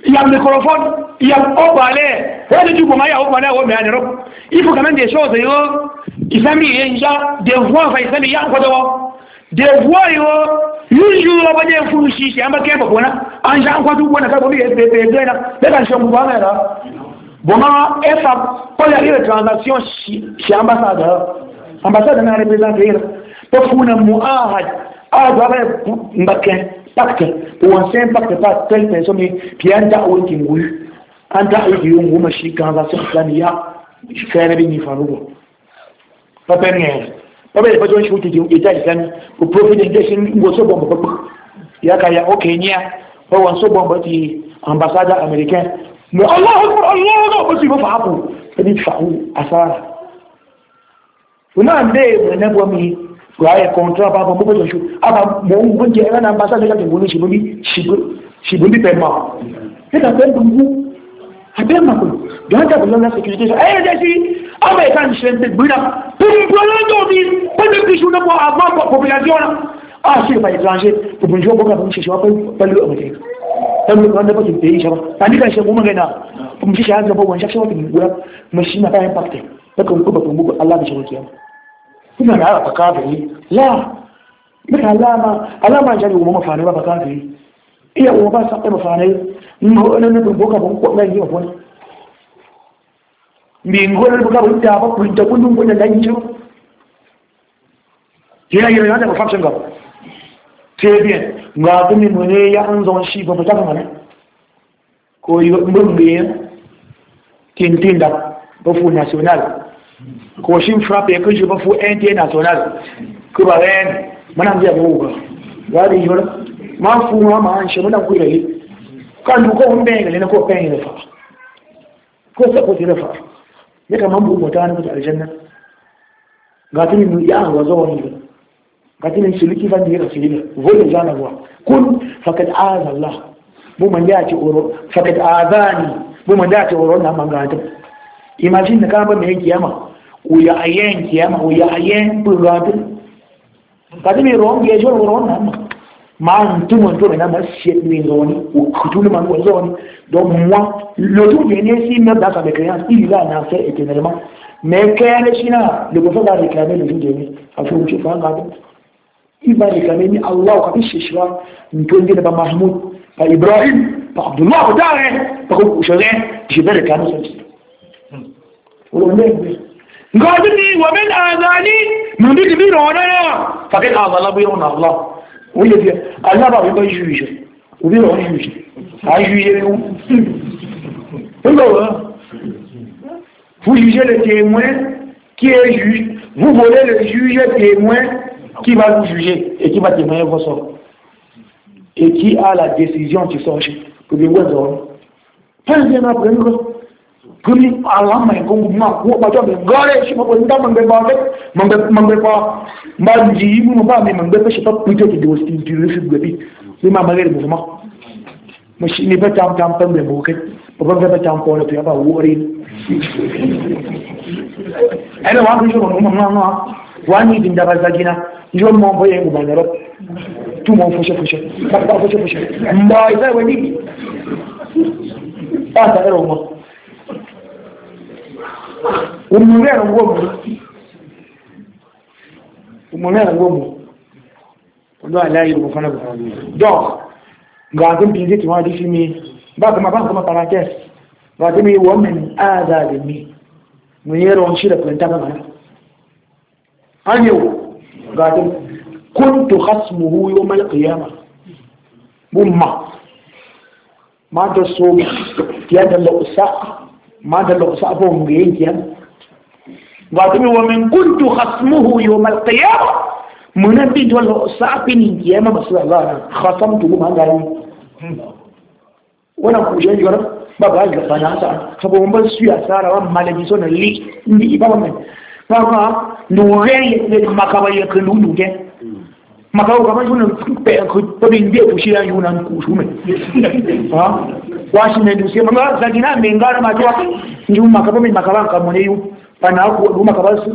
il y a le microphone, il y a au palais. Et du coup, il y a au palais, en Europe. Il faut quand même des choses, il s'est mis, il y a des voix, il s'est mis, il y a encore des voix, il y a des fous, il y a un peu de bon, en gens, quoi, tout, on a fait des bébés, les cantions, vous voyez là. Bon, et ça, pour les transactions chez l'ambassadeur, l'ambassadeur n'a représenté, pour faire un mouahad, ah, doit avoir un pacte, pour un simple pacte, pas telle personne, qui a un tas de gens, un tas de gens, qui ont transaction planifiée, faire des nifaroues. Pas peine, pas peine, pas besoin de shooter du État islamique, pour profiter de ces mots bon, il y a qu'à y a au Kenya, pour un so bon, ambassadeur américain. Mais Allah Akbar, Allah Akbar, c'est pas faux. C'est dit faux, asara. On a un dé, on a pas mis, pour aller contrat par rapport à choses. Ah, bon, bon, j'ai un ambassadeur qui est venu chez lui, chez lui, paiement. C'est un peu de vous. À bien ma coule. Dans le cadre de la sécurité, eh, j'ai dit, ah, mais quand je suis brûlant, pour me prendre pas de plus, on a pas avant la population. Ah, c'est pas étranger, pour me jouer, pour me chercher, pas le Américain. Dan lu wanda bakin da yi shi ba tani kan shi mu magana kuma shi shahada ba wani shi wata gura kuma shi na bayan fakta takan kuma kuma muku Allah da shi wake kuma na ba kafiri la maka alama alama jari mu mafane ba kafiri iya mu ba sa ba fane mu wannan ne boka ban ko nan yi ba mi ngol boka ban ta ba kun ta kun kun da yin shi yana yana da fakta ga très bien nga dumi mu ne ya an zon shi ba ta kana ko yi mun ne tintinda ba fu national ko shin frappe ko je ba fu international ko ba ren mana biya go ga ya di yoro ma fu ma ma an shi mun ku yi kan du ko mun be ne ko pen ne fa ko sa ko tire fa ne kaman bu mota ne ta aljanna ga dumi mu ya an wazo wani قاتل سلوكي فان دي رسيله فول جانا هو كن فقد آذى الله بو من ياتي أورو فقد آذاني بو من ياتي أورو نعم قاتل imagine na kama mai kiyama uya ayen kiyama uya ayen purgatul kadi mi ron ge jo ron na ma tu mon to na ma siet mi ron u kutu na ma ron donc moi le tout dernier si même dans sa créance il va en faire éternellement mais qu'elle china le faut pas réclamer le jour dernier afin que tu fasses garder il va réclamer ni Allah ka bishishwa ntonde ba Mahmoud ba Ibrahim ba Abdullah dare ba ko shore je vais réclamer ça ngadi wa min azani nundi bi rona fa ken Allah bi rona Allah oui bien Allah va pas juger ou bien on juge à juger nous vous jugez le témoin qui est juge vous volez le juge témoin qui va vous juger et qui va témoigner vos sorts et qui a la décision qui sort pour les voisins pas bien après nous kuni Allah mai gongu ma ko ba to be gore shi ko nda man be ba be man be man be ba ma ji mu ba me man be shi pa plutôt que de hostie du refus de bi ni ma magere mu ma ma shi ni ba tam tam tam be mo ke ba ba ba tam ko le ya ba wori ana wa ko ko mo ma ma wani din da ba zagina yo mo boye mu ba ne tu mo fo fo ba ba fo fo mba ida wani ba ta ero mo umulera ngomu umulera ngomu ndo alayi kufanya kufanya donc ngazi mpinzi tiwadi fimi baka mabanga kama parenthèse ngazi mi women azali mi mwero nshira kwentaka mana anyo ngazi kuntu khasmuhu yawm al-qiyamah mumma ma taso tiada lo sa ما دلوا صعبهم بيجيان واتمي ومن كنت خصمه يوم القيامة منبي دلوا صعبين قيامة بس الله خصمته ما قال وانا كوجين جرب بابا جل فناسا فبوم بس يا سارة وما لجيسون اللي اللي يبغون بابا نوري المكابا يكلون نوجه makao kama yuna pe ko binde kushia yuna kushume ha washi ne dusie mama zadina mengara majwa nyuma kama mimi makabanka mweyu pana ku duma kabasu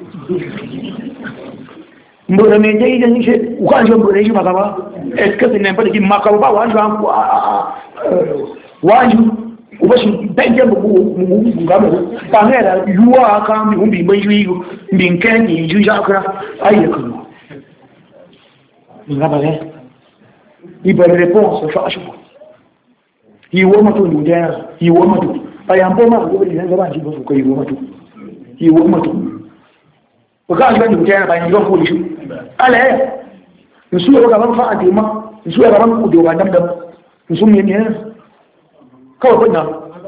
mbona menje ile nishe ukanje mbona hiyo makaba eske sine mpaka ki makaba wanju angu waju uba shi benje bu mu ngamo panera yuwa ka mi umbi manju mbin kan ni ju jakra ayyuka ngaba le ibere réponse fa ashu yiwo matu ndera yiwo matu ayambo ma go ni ngaba ji bo ko yiwo matu yiwo matu ka ga ndera ba ni go ko lishu ala nsu yo ga ban fa adima nsu yo ga ban ku do ba dam dam nsu mi ne kawai kuna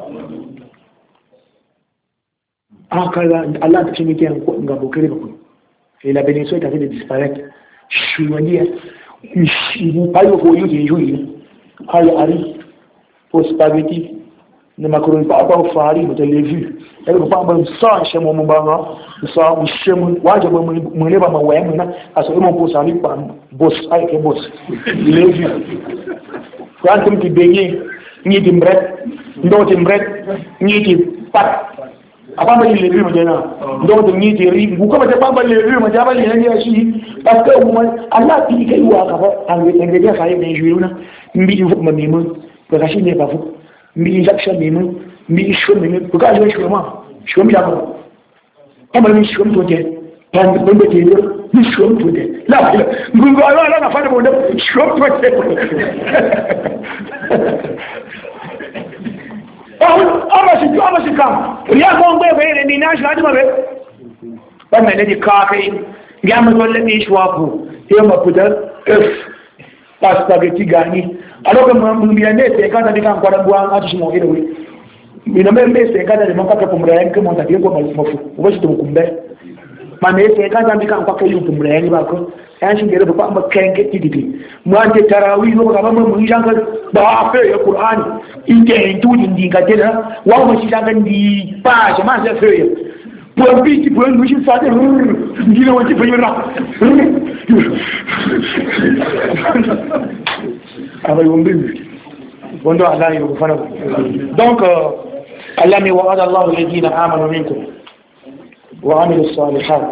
aka Allah ta ce miki yan ko ga bokare ba ku sai la benin so ta fait de disparaître shuwania shi bu payo ko yu ji yu ay ari pour spaghetti ne macaroni pas pas fari mais les vues elle ko pa ba sa che mo mo ba sa mo che mo waje mo mo le ba ma wa mo na aso mo ko sa ni pa boss ay ke boss les vues quand tu me baigner ni timbret ndo timbret ni ti pat apa ba le vu mo jena ndo ni ti ri bu ko ba ba ba le vu mo ja ba le ni shi parce que mo Allah ti ke wa ka ba an ge nge ja sai ben juuna mbi fu ma mi mo ko ka shi ne ba fu mbi jaksha mi mo mbi sho mi ko ka jo sho ma sho mi ja ko kama ni sho mi to je pan ko be ti ni sho mi to je la ngungo ala na fa de mo de sho to je ọmọ sí ọmọ sí kan rí àwọn ọgbẹ́ ìwé rẹ̀ ní national adúmọ̀wé wọ́n mẹ́lẹ́ di káàkiri ní àmọ́tọ́ lẹ́ni ìṣwàpù tí ó mọ̀ pùtẹ́ f pàṣípàgẹ́tì gani alọ́gbẹ̀ mọ̀ ní ẹ̀ẹ́sẹ̀ káàkiri ní káàkiri gbọ́ àtúnṣe ìrìnwé ìnàmẹ́ mẹ́sẹ̀ káàkiri mọ́ káàkiri pùmùrẹ̀ ẹni kí mọ́ tàbí ẹgbẹ́ mọ̀fù wọ́n sì tó kùn bẹ́ ma mẹ́sẹ̀ káàkiri ní káàkiri yóò pùmùrẹ̀ ẹni bá kọ́ ẹni sì gẹ̀rẹ́ bá mọ́ kẹ́ńkẹ́ tìdìdì mọ́ àti tarawí ló bá mọ́ mọ́ ìṣàkọ́ bá fẹ́ yẹ kùránì ike ìtúdì ní ìgbàjẹ́lá wọ́n mọ̀ sí ṣàkọ́ ní pàṣẹ máa ṣe fẹ́ yẹ pọ̀ bí ti pọ̀ ní ṣe sáté ìdílé wọn ti fẹ́ yọ́ra àwọn ìwọ̀n bí wọ́n tó aláyé òkú fánà donc alámi wa ọ́dá aláwọ̀ lè dínà ámànà minkum wa amilu salihat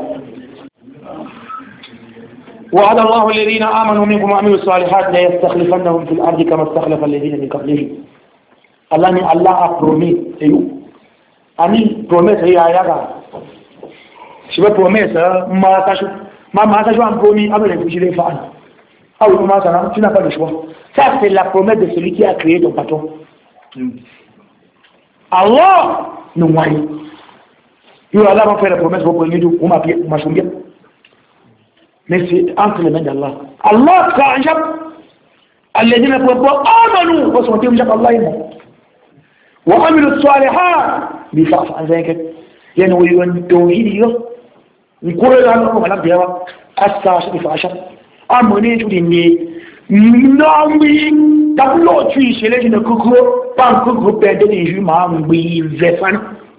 وعد الله الذين آمنوا منكم وعملوا الصالحات لا يستخلفنهم في الأرض كما استخلف الذين من قبلهم Allah ni Allah a promis eyu ani promesse ya yaga si ba promesse ma ta shu ma ma ta shu en promis avec les bougies fa ah oui ma ça tu n'as pas le choix ça c'est la promesse de celui qui a créé ton patron Allah nous voyons yo Allah va faire la promesse pour nous du on m'a ma chumbia mais c'est entre les mains d'Allah Allah ka anjab الذين آمنوا وصوتهم جاب الله يمو وعملوا الصالحات بفعف عن ذلك ينوي التوحيد يقول لهم أنا بيوا أستعشر بفعشر أمني تديني نامي تبلو تشي شلة نكوكو بانكوكو بدني جمع بيفعل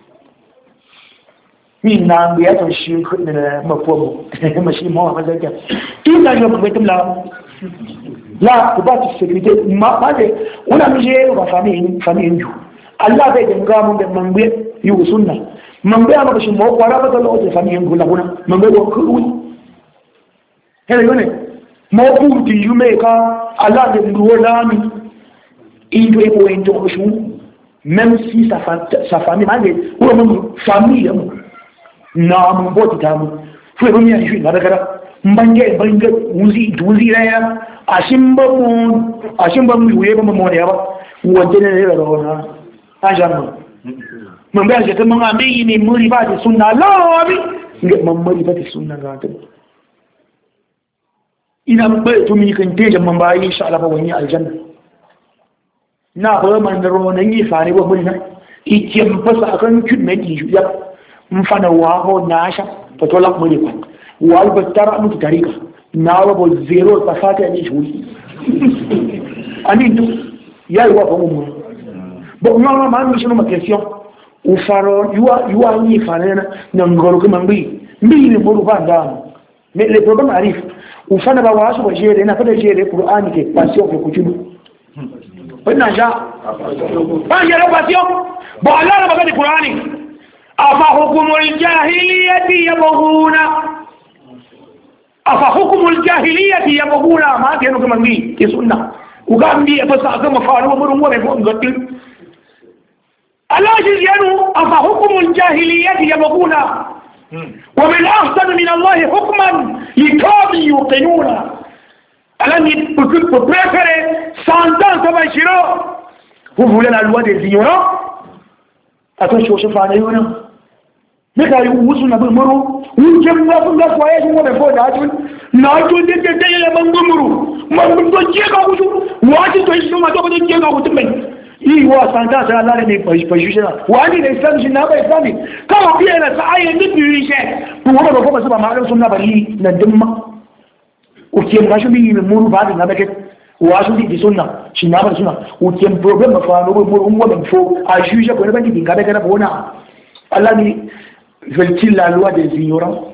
من نام بيا تشي كنا مفهوم ماشي ما هو هذا كده إذا يوم بيتم لا لا كبات السكرتير ما هذا ولا مجيء وفامين فامين جو الله بيد نقام من بي يوصلنا من بي أنا بشوف ما ولا بدل أوجه فامين يقول لهنا من بي وكلوي هذا يونه ما بقول تيجي كا الله بيد نقول لامي إنتو إبو إنتو شو même si sa sa famille malgré ou même famille na mun boti tamu foi mun ya shi na daga mbange mbange uzi duzi ya ashimba mun ashimba mun uye ba mun ya ba wanda ne da rona ajama mun ba je mun ambi ni muri ba da sunna lawi nge mun muri ba da sunna ga ta ina ba to mi kan teje mun ba insha Allah ba wani aljanna na ba man da rona yi fare ba mun na ikin fasa akan kin mai ya mfana wao naasha patola mwili kwa wao batara mtu tarika nawa bo zero tafata ni shughuli ani tu yai wa bomu bo mama mama shino ma question u faro yua yua ni farena na ngoro kama mbi mbi ni boru banda mais le problème arrive u fana ba wasu ba jere na fada jere Qur'ani ke passion ko kujudu bana ja ba jere passion bo Allah ba ga Qur'ani أفحكم الجاهلية يبغون أفحكم الجاهلية يبغون ما كانوا كمان بي يسونا وقام بي بس أكمل فارو مرمو مرمو نقول Allah shi yanu afa hukumul jahiliyyati yabghuna wa min ahsana min Allah hukman liqawmin yuqinuna. Allah ni pour préférer sentence à Shiro. Vous voulez la loi des ignorants? Attention, je fais un ignorant. Mais quand vous vous n'avez pas moro, vous n'avez pas de la foi, vous n'avez pas d'âge, n'avez de détails à Mangomuru. Mangomuru, Dieu, quand vous, vous avez tout ici, vous avez tout Dieu, quand vous êtes. Il voit sentence à Allah, n'est pas jugé là. Vous avez des femmes, je n'ai pas islamique. Quand on vient là, ça aille, n'est plus riche. Pour vous, vous pouvez pas marrer sur la balie, n'a demain. Ou qui est rajouté le muru bas de la baguette. Ou ajouté des sunna, je n'ai pas de sunna. Ou qui est un problème, il faut un homme, il faut à juger pour ne pas dire qu'il y a des gens. Allah dit, veut-il la loi des ignorants?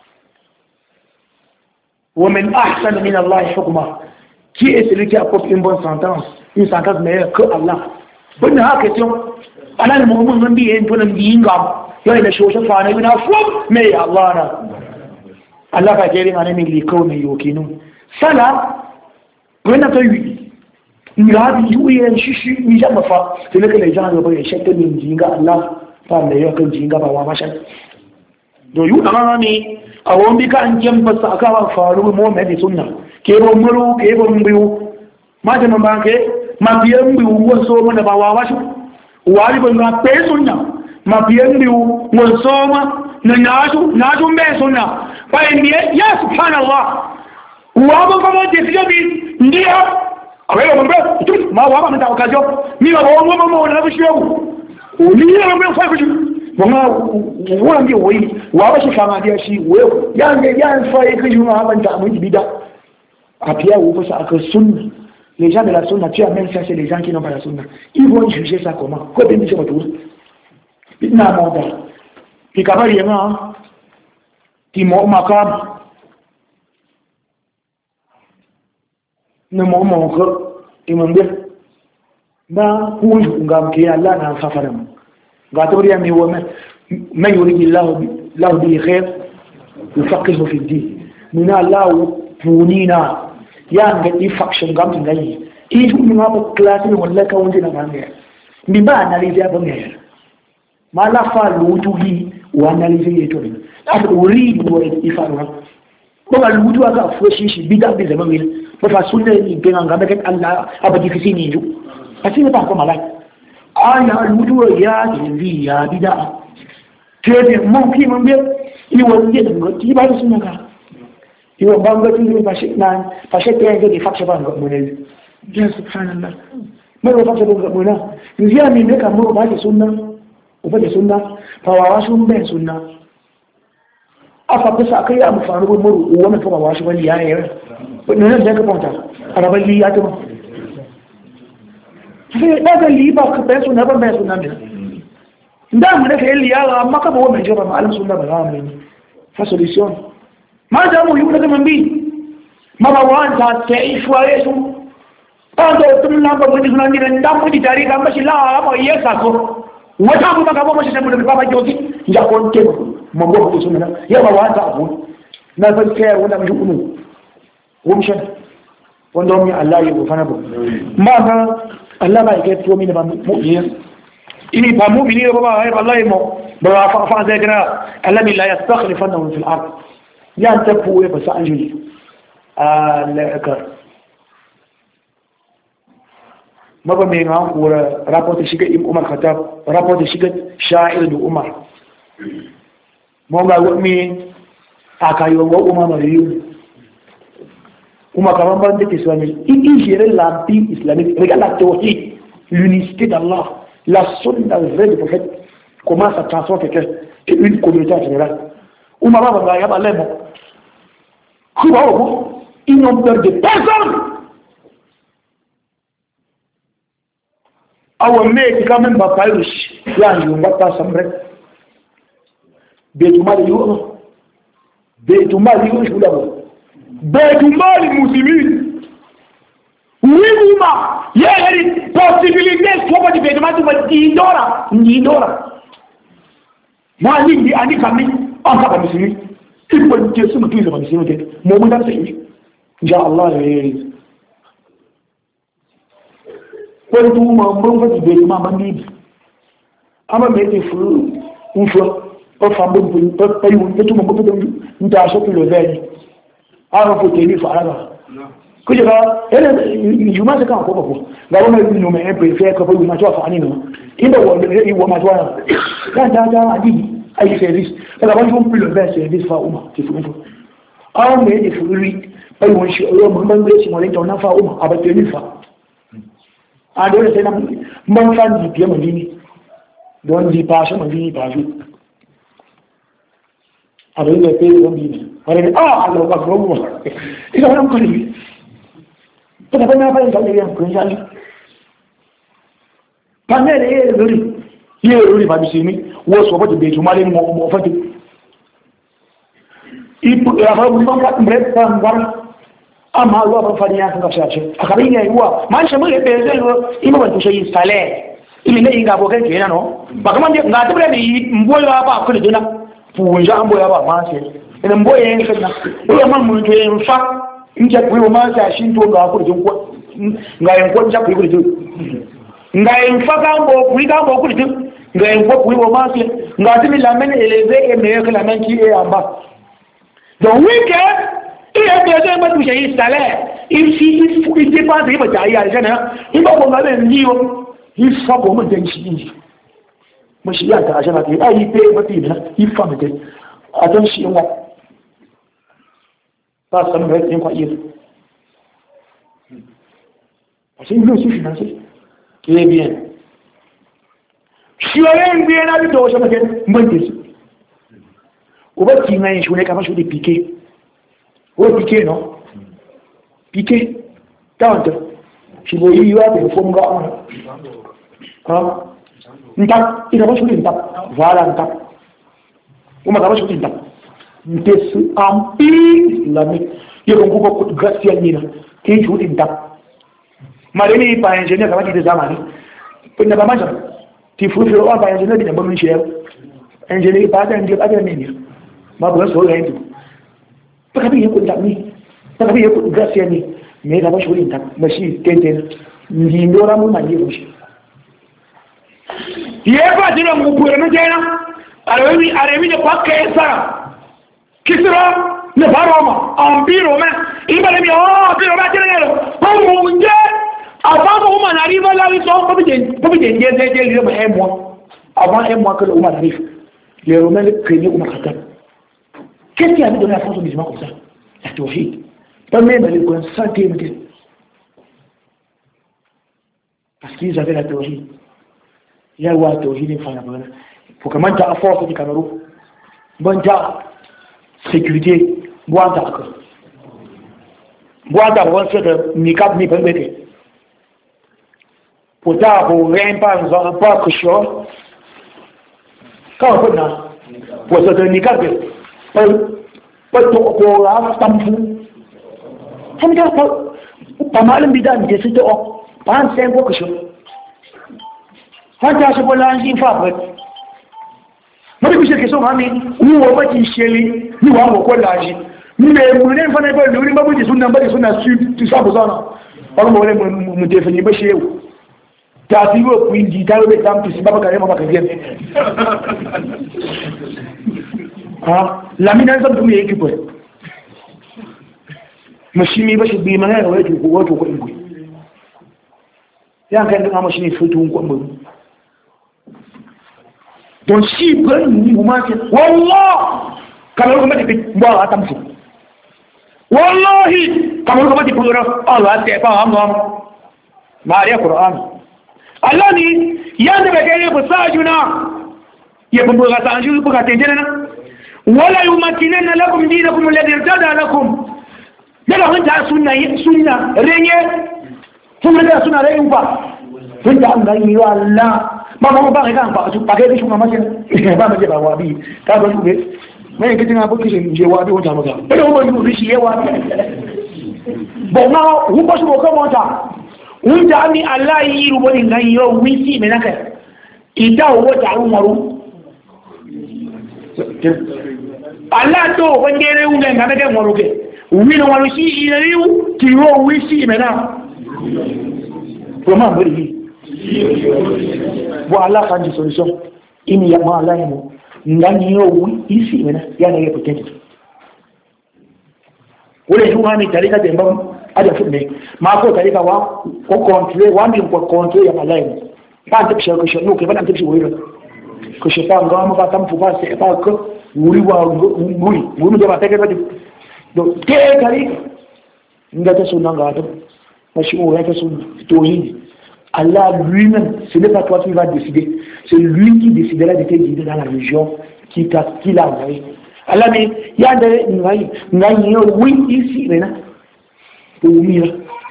وَمِنْ أَحْسَنَ مِنَ اللَّهِ حُكْمًا. Qui est celui qui apporte une bonne sentence, une sentence meilleure que Allah? Bonne question. Allah ne m'a pas dit un peu de ingam. Il y a des choses qui font une affaire, mais Allah n'a. Allah va dire à l'ennemi les causes mais yokinu. Ça là, on a eu. Il a dit oui, un chichu, il jamais fait. C'est là que les gens ont dit chacun d'une dinga Allah. Pas meilleur que jinga ba wa mashan do yu dama ni awon bi ka an jamba sa aka wa faru mo me di sunna ke bo muru ke bo mbiu ma de mamba ke ma biye mbiu wo so mo da ba wa washu wali bo nga pe sunna ma biye mbiu wo so ma na nyaaju nyaaju me sunna pa ndiye ya subhanallah wa bo ko de fi bi ndiya awe mo mbe ma wa ba nda okajo mi wa wo mo mo na bi shewu ni ya mai fa kuju kuma wani wai wa ba shi kama da shi wai ya ne ya fa yi kuju ma ban da mun bida a piya wo fa aka sunna les gens de la sunna tu as même ça c'est les gens qui n'ont pas la sunna ils vont juger ça comment quoi bien dire tout ina moda ki kabari yana ti mo makam ne mo mo ko imambe ba huju ngam ke Allah na safara mu ga toriya mi wo man yuridi Allah lahu bi khair yufaqihu fi din min Allah punina ya ga di faction ngam ngai i ju mi ma class ni wala ka wonde na bange mi ba analyse ya bange ma la fa lutu gi wa analyse yeto ni afa uri do ifaru ko ga lutu aka foshi shi bida bi zaman mi ba fa sunna ni be ngam ga Allah abadi fi sini ju asini ba ko malai aya lutu ya ji ya bida tede mon ki mon be ni wonde ngo ti ba sunna ka iwa banga ti ba shi nan fa shi te ngi fa shi ba ngo mo ne ya subhanallah mai fa shi ba ngo na nzia mi ne ka mo ba sunna o ba sunna fa wa sun be sunna afa kusa kai am fa ru mo wona fa wa shi wani ya ya ne ne ka ponta arabali ya to daga liba ka bai suna ba bai suna ne da mu da kai liya amma ka ba wannan jira ma alim sunna ba ga mu fa solution ma da mu yi daga mambi ma ba wan ta ta ishware su ba da tun na ba mu suna ne da mu di tari ga mashi la ba yi ka ko wata mu ga ba mashi da ba ba joti ya ko ke mu go ku sunna ya ba wan ta abu na san kai wanda mu kunu wumshan wanda mu Allah ya gofana ba ma ga Allah ba yake tuwo mini ba mu'min ini ba mu'mini ba ba Allah mo ba fa fa zakira Allah la yastakhlifannahu fil ard ya tafu ba sa anjuli al-akar maba me ngan ko rapport shiga im Umar Khattab rapport shiga sha'ir da Umar mo ga wami akayo wa Umar mariyu Umar quand même dit islamique, il gérait la vie islamique. Regarde la théorie, l'unicité d'Allah, la sunna vraie du prophète, comment ça transforme quelqu'un et une communauté en général. Umar va va va aller bon. Comment ils n'ont peur de personne. Awa me quand même pas riche, là je ne vais pas s'embrer. Bétouma de yo, Bétouma de yo je vous l'avoue. Bétouma les musulmans. Oui, Ouma, il y a une possibilité de Bétouma de Dindora, Dindora. Moi, je dis, je dis, en cas de musulman, il faut dire ce que tu veux, musulman, mon monde a fait. Inch'Allah, pour tout le monde, je vais dire, ama meti furu unfo o fambo o payu o tumo ko to nta so pilo veni ara fo teni fa ara ko je ba ele yuma se kan ko ko ga wona no me e prefer ko yuma to fa ani no inda wo i wo ma to ka da da adi ai service ka ba jum pilo veni service fa uma ti fu ara me e furu payu won shi o mo ban be shi mo le to na fa uma aba teni fa a dole sai na man fan di biya mani don di pasha mani pashu abin da kai don bi ne wani ah Allah ka gogo ina wannan kudi to da na fara da yan kun jali panere ye lori ye lori ba bisi mi wo so ba de beju male mo mo fati ipu ya ha mun ba mbre tan war ama Allah ba fari ya ka shace akabin yayi wa man shamu le beze lo ima ba tushe sale ili ne inga bo kan kenan no ba kaman de ga tabre ni mboyo ba ko dina puunja amboyo ba ma se ina mboyo yin kana o man mun to yin fa inja ku ma sa shin to ga ko jin ko ga yin ko ja ku ku jin ga yin fa ga mbo ku ga mbo ku jin ga yin ko ku ma se ga timi la men eleze e me ka la men ki e amba donc weekend il a besoin de toucher un salaire. Il il il dépense il va tailler à l'argent. Il va prendre un livre. Il faut qu'on me donne ici. Moi je dis à l'argent là, ah il paye pas payer là, il faut me donner. Attention moi. Pas ça me va être incroyable. C'est une aussi financière qui est bien. Si on est bien à l'autre, je me dis, moi je dis. On va dire mais je voulais quand même je voulais piquer. Oh piqué non piqué tant si vous y va de fond gars hein nta il va jouer nta voilà nta on m'a pas joué nta ntes ampi la mi yo ko ko ko gracia ni na ke jouer nta mareni pa ingénieur kama di zamani penda ba manja ti fu fu o ba ingénieur di ba mi cher ingénieur ba da ndi ba da ni ma ba so ga ndu Paka bi yako ndani, paka bi yako gracia ni, me da bashi wurin ta, bashi tenten, ndi ndora mu manje bashi. Ye ba dira mu pure na jena, aremi aremi de pakke sara. Kisra ne baroma, ambiro me, ibale mi oh, ambiro ma jena. Ko mu nje, aba ko ma na riba la so ko bi den, ko bi den je je je ma e mo. Avant un mois que le Oumar arrive, les Romains prenaient Oumar Khattab. Qu'est-ce qui a donné la France au musulman comme ça? La tawhid. Pas même les coins centièmes. Parce qu'ils avaient la tawhid. Il y a la tawhid, il faut que man ta force du Cameroun. Bon ta sécurité. Bon ta. Bon ta, on fait de niqab ni permettre. Pour ta, pour rien pas, nous n'avons pas que chose. Quand on fait ça, pour se donner niqab, pas de ko a tamfu han ga ko pamalin bidan je su to ban sai ko kusho han ta shi bolan shi fa ba mari kushe ke so mami ni wo ba ki sheli ni wa ko ko laji ni me mu ne fa ne ba ni ba bu ji sunna ba ji sunna su ti sa buzana ba mo ne mu te fani ba shewu ta ti wo ku inji ta be tam ti ba ba ka ma ba ka bien ah la mina zan kuma yake ko mashimi ba shi bi mana wato ko wato ko ingo yan kan da mashini fitun ko mu don shi ban ni mu ma ce wallah kamar kuma da ba a tamsu wallahi kamar kuma da fura Allah ta ba amma ma ya Qur'an Allah ni ya da ga ba sajuna ya ban buga ta anju buga tenjena na ولا يمكنن لكم دينكم الذي ارتدى لكم يلا انت سنه سنه رنيه ثم ده سنه رنيه با انت ان ايوا الله ما ما با كان با su pake shi kuma mace ba mace ba wabi ka ba shube mai kitin abu kishin je wabi wata maka da mu yi shi yawa ba ma hu ba shi ko mota wanda ami Allah yi rubodin nan yau wisi me naka ita wata umaru Allah to wanda ya rewu ga ga ngoro ke wi no waro shi ina rewu ti ro wi shi me na ko ma bari bo Allah kan ji solution ini ya ma Allah mu ngani yo isi mena yana ya potential wale huwa ni tarika demba aja fume ma ko tarika wa ko control wa ndi ko control ya Allah mu ba ta bisho ko shonu ke ba ta bisho wiro ko shepa ngama ba tam fuba se ba ko wuri wa wuri wuri da ba ta ke ba do ke tarika ngata sunna ngata mashi o ya ta sunna tauhid Allah lui-même, ce n'est pas toi qui vas décider, c'est lui qui décidera de te guider dans la région qui t'a qui l'a envoyé. Allah mais il y a des ngai ngai oui ici maintenant pour mira.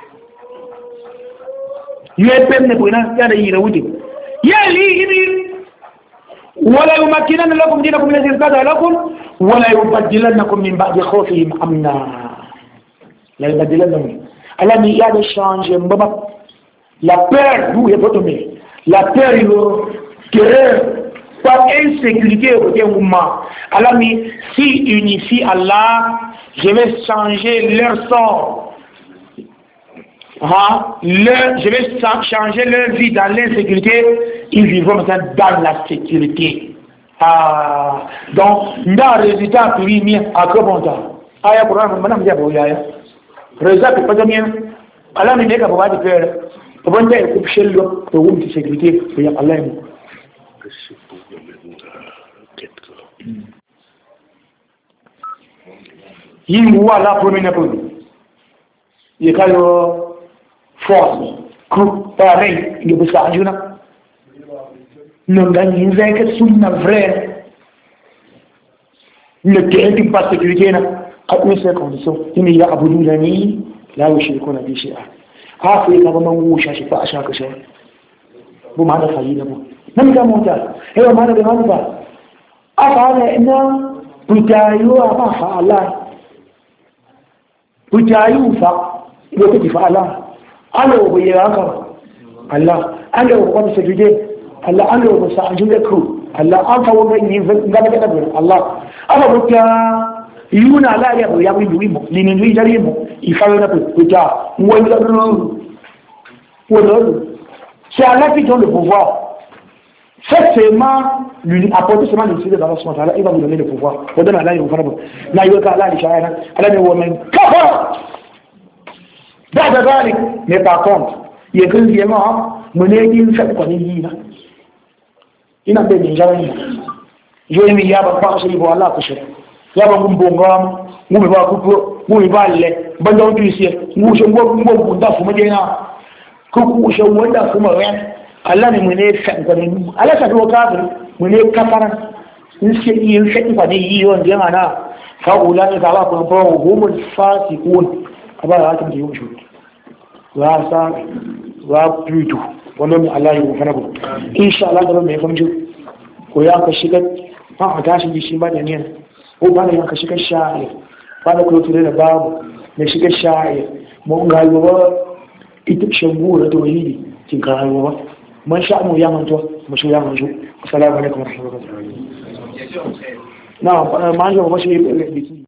Il est peine pour na ya da yira wuce. Ya li ini wala yumakkinana lakum dinakum alladhi irtada lakum wala yubaddilanakum min ba'di khawfihim amna. La yubaddilanakum. Allah mais il y a des changements mbaba. La peur, vous, est pas tombé. La peur, il terreur, par insécurité au côté mouvement. Allah dit, si unifie Allah, je vais changer leur sort. Ah, leur, je vais changer leur vie dans l'insécurité. Ils vivront maintenant dans la sécurité. Ah, donc, dans le résultat, puis il y a un bon temps. Ah, il y a un programme, madame, il y a un bon résultat, c'est pas de bien. Allah ne dit qu'à pouvoir de peur. Comment dire que chez lui, le room de sécurité, il y a Allah. Il voit la première fois. Il y a une force, groupe, pareil, il y a ça, je n'ai pas dit que c'est une vraie. Le terrain qui passe sécurité, à une seule condition, il y a Abu Dhani, là où je suis qu'on a dit chez haka yi kaba man wusha shi fa a shaka shi bu ma da fayi da bu nan ga mota eh ma da ga ba aka ne ina putayu fa fa Allah putayu fa ko ti fa Allah alo bu ya ka Allah alo ko ta sujud Allah alo ko sa ajin ku Allah an fa wannan yin ga da da Allah aba buta yuna la ya ya wi wi mo ni ni jari mo ifalo na puta wala no wala c'est Allah qui donne le pouvoir c'est seulement lui apporter seulement le ciel d'Allah subhanahu wa ta'ala il va vous donner le pouvoir on donne Allah il vous fera bon la yoka Allah li shayana Allah ne wa man kafa ba'da dhalik mais par contre il y a que vraiment mon aide fait quoi ni là ina be ni jawani je mi ya ba ba shi bo Allah ko shi ya ba mun bonga mu ba ku mu ba le ba do tu si mu shi mo mo bu da fu ma je na ku ku shi wanda kuma ran Allah ne mu ne fa ko ni Allah ka do ka mu ne kafara in shi yin shi fa ne yi wanda yana na fa ulai ka ba ko ba humul fasiqun aba ya ta yi shi wa sa wa pluto wannan Allah ya fara ko insha Allah da mai famji ko ya ka shiga fa a tashi shi ba da ne ko ba da yanka shiga sha'i ba da kuma da babu da shiga sha'i mun ga yawa ita shangu da tauhidi kin ka hawa man sha mu ya manto mu shi ya manjo assalamu alaikum warahmatullahi wabarakatuh na ma ga ba shi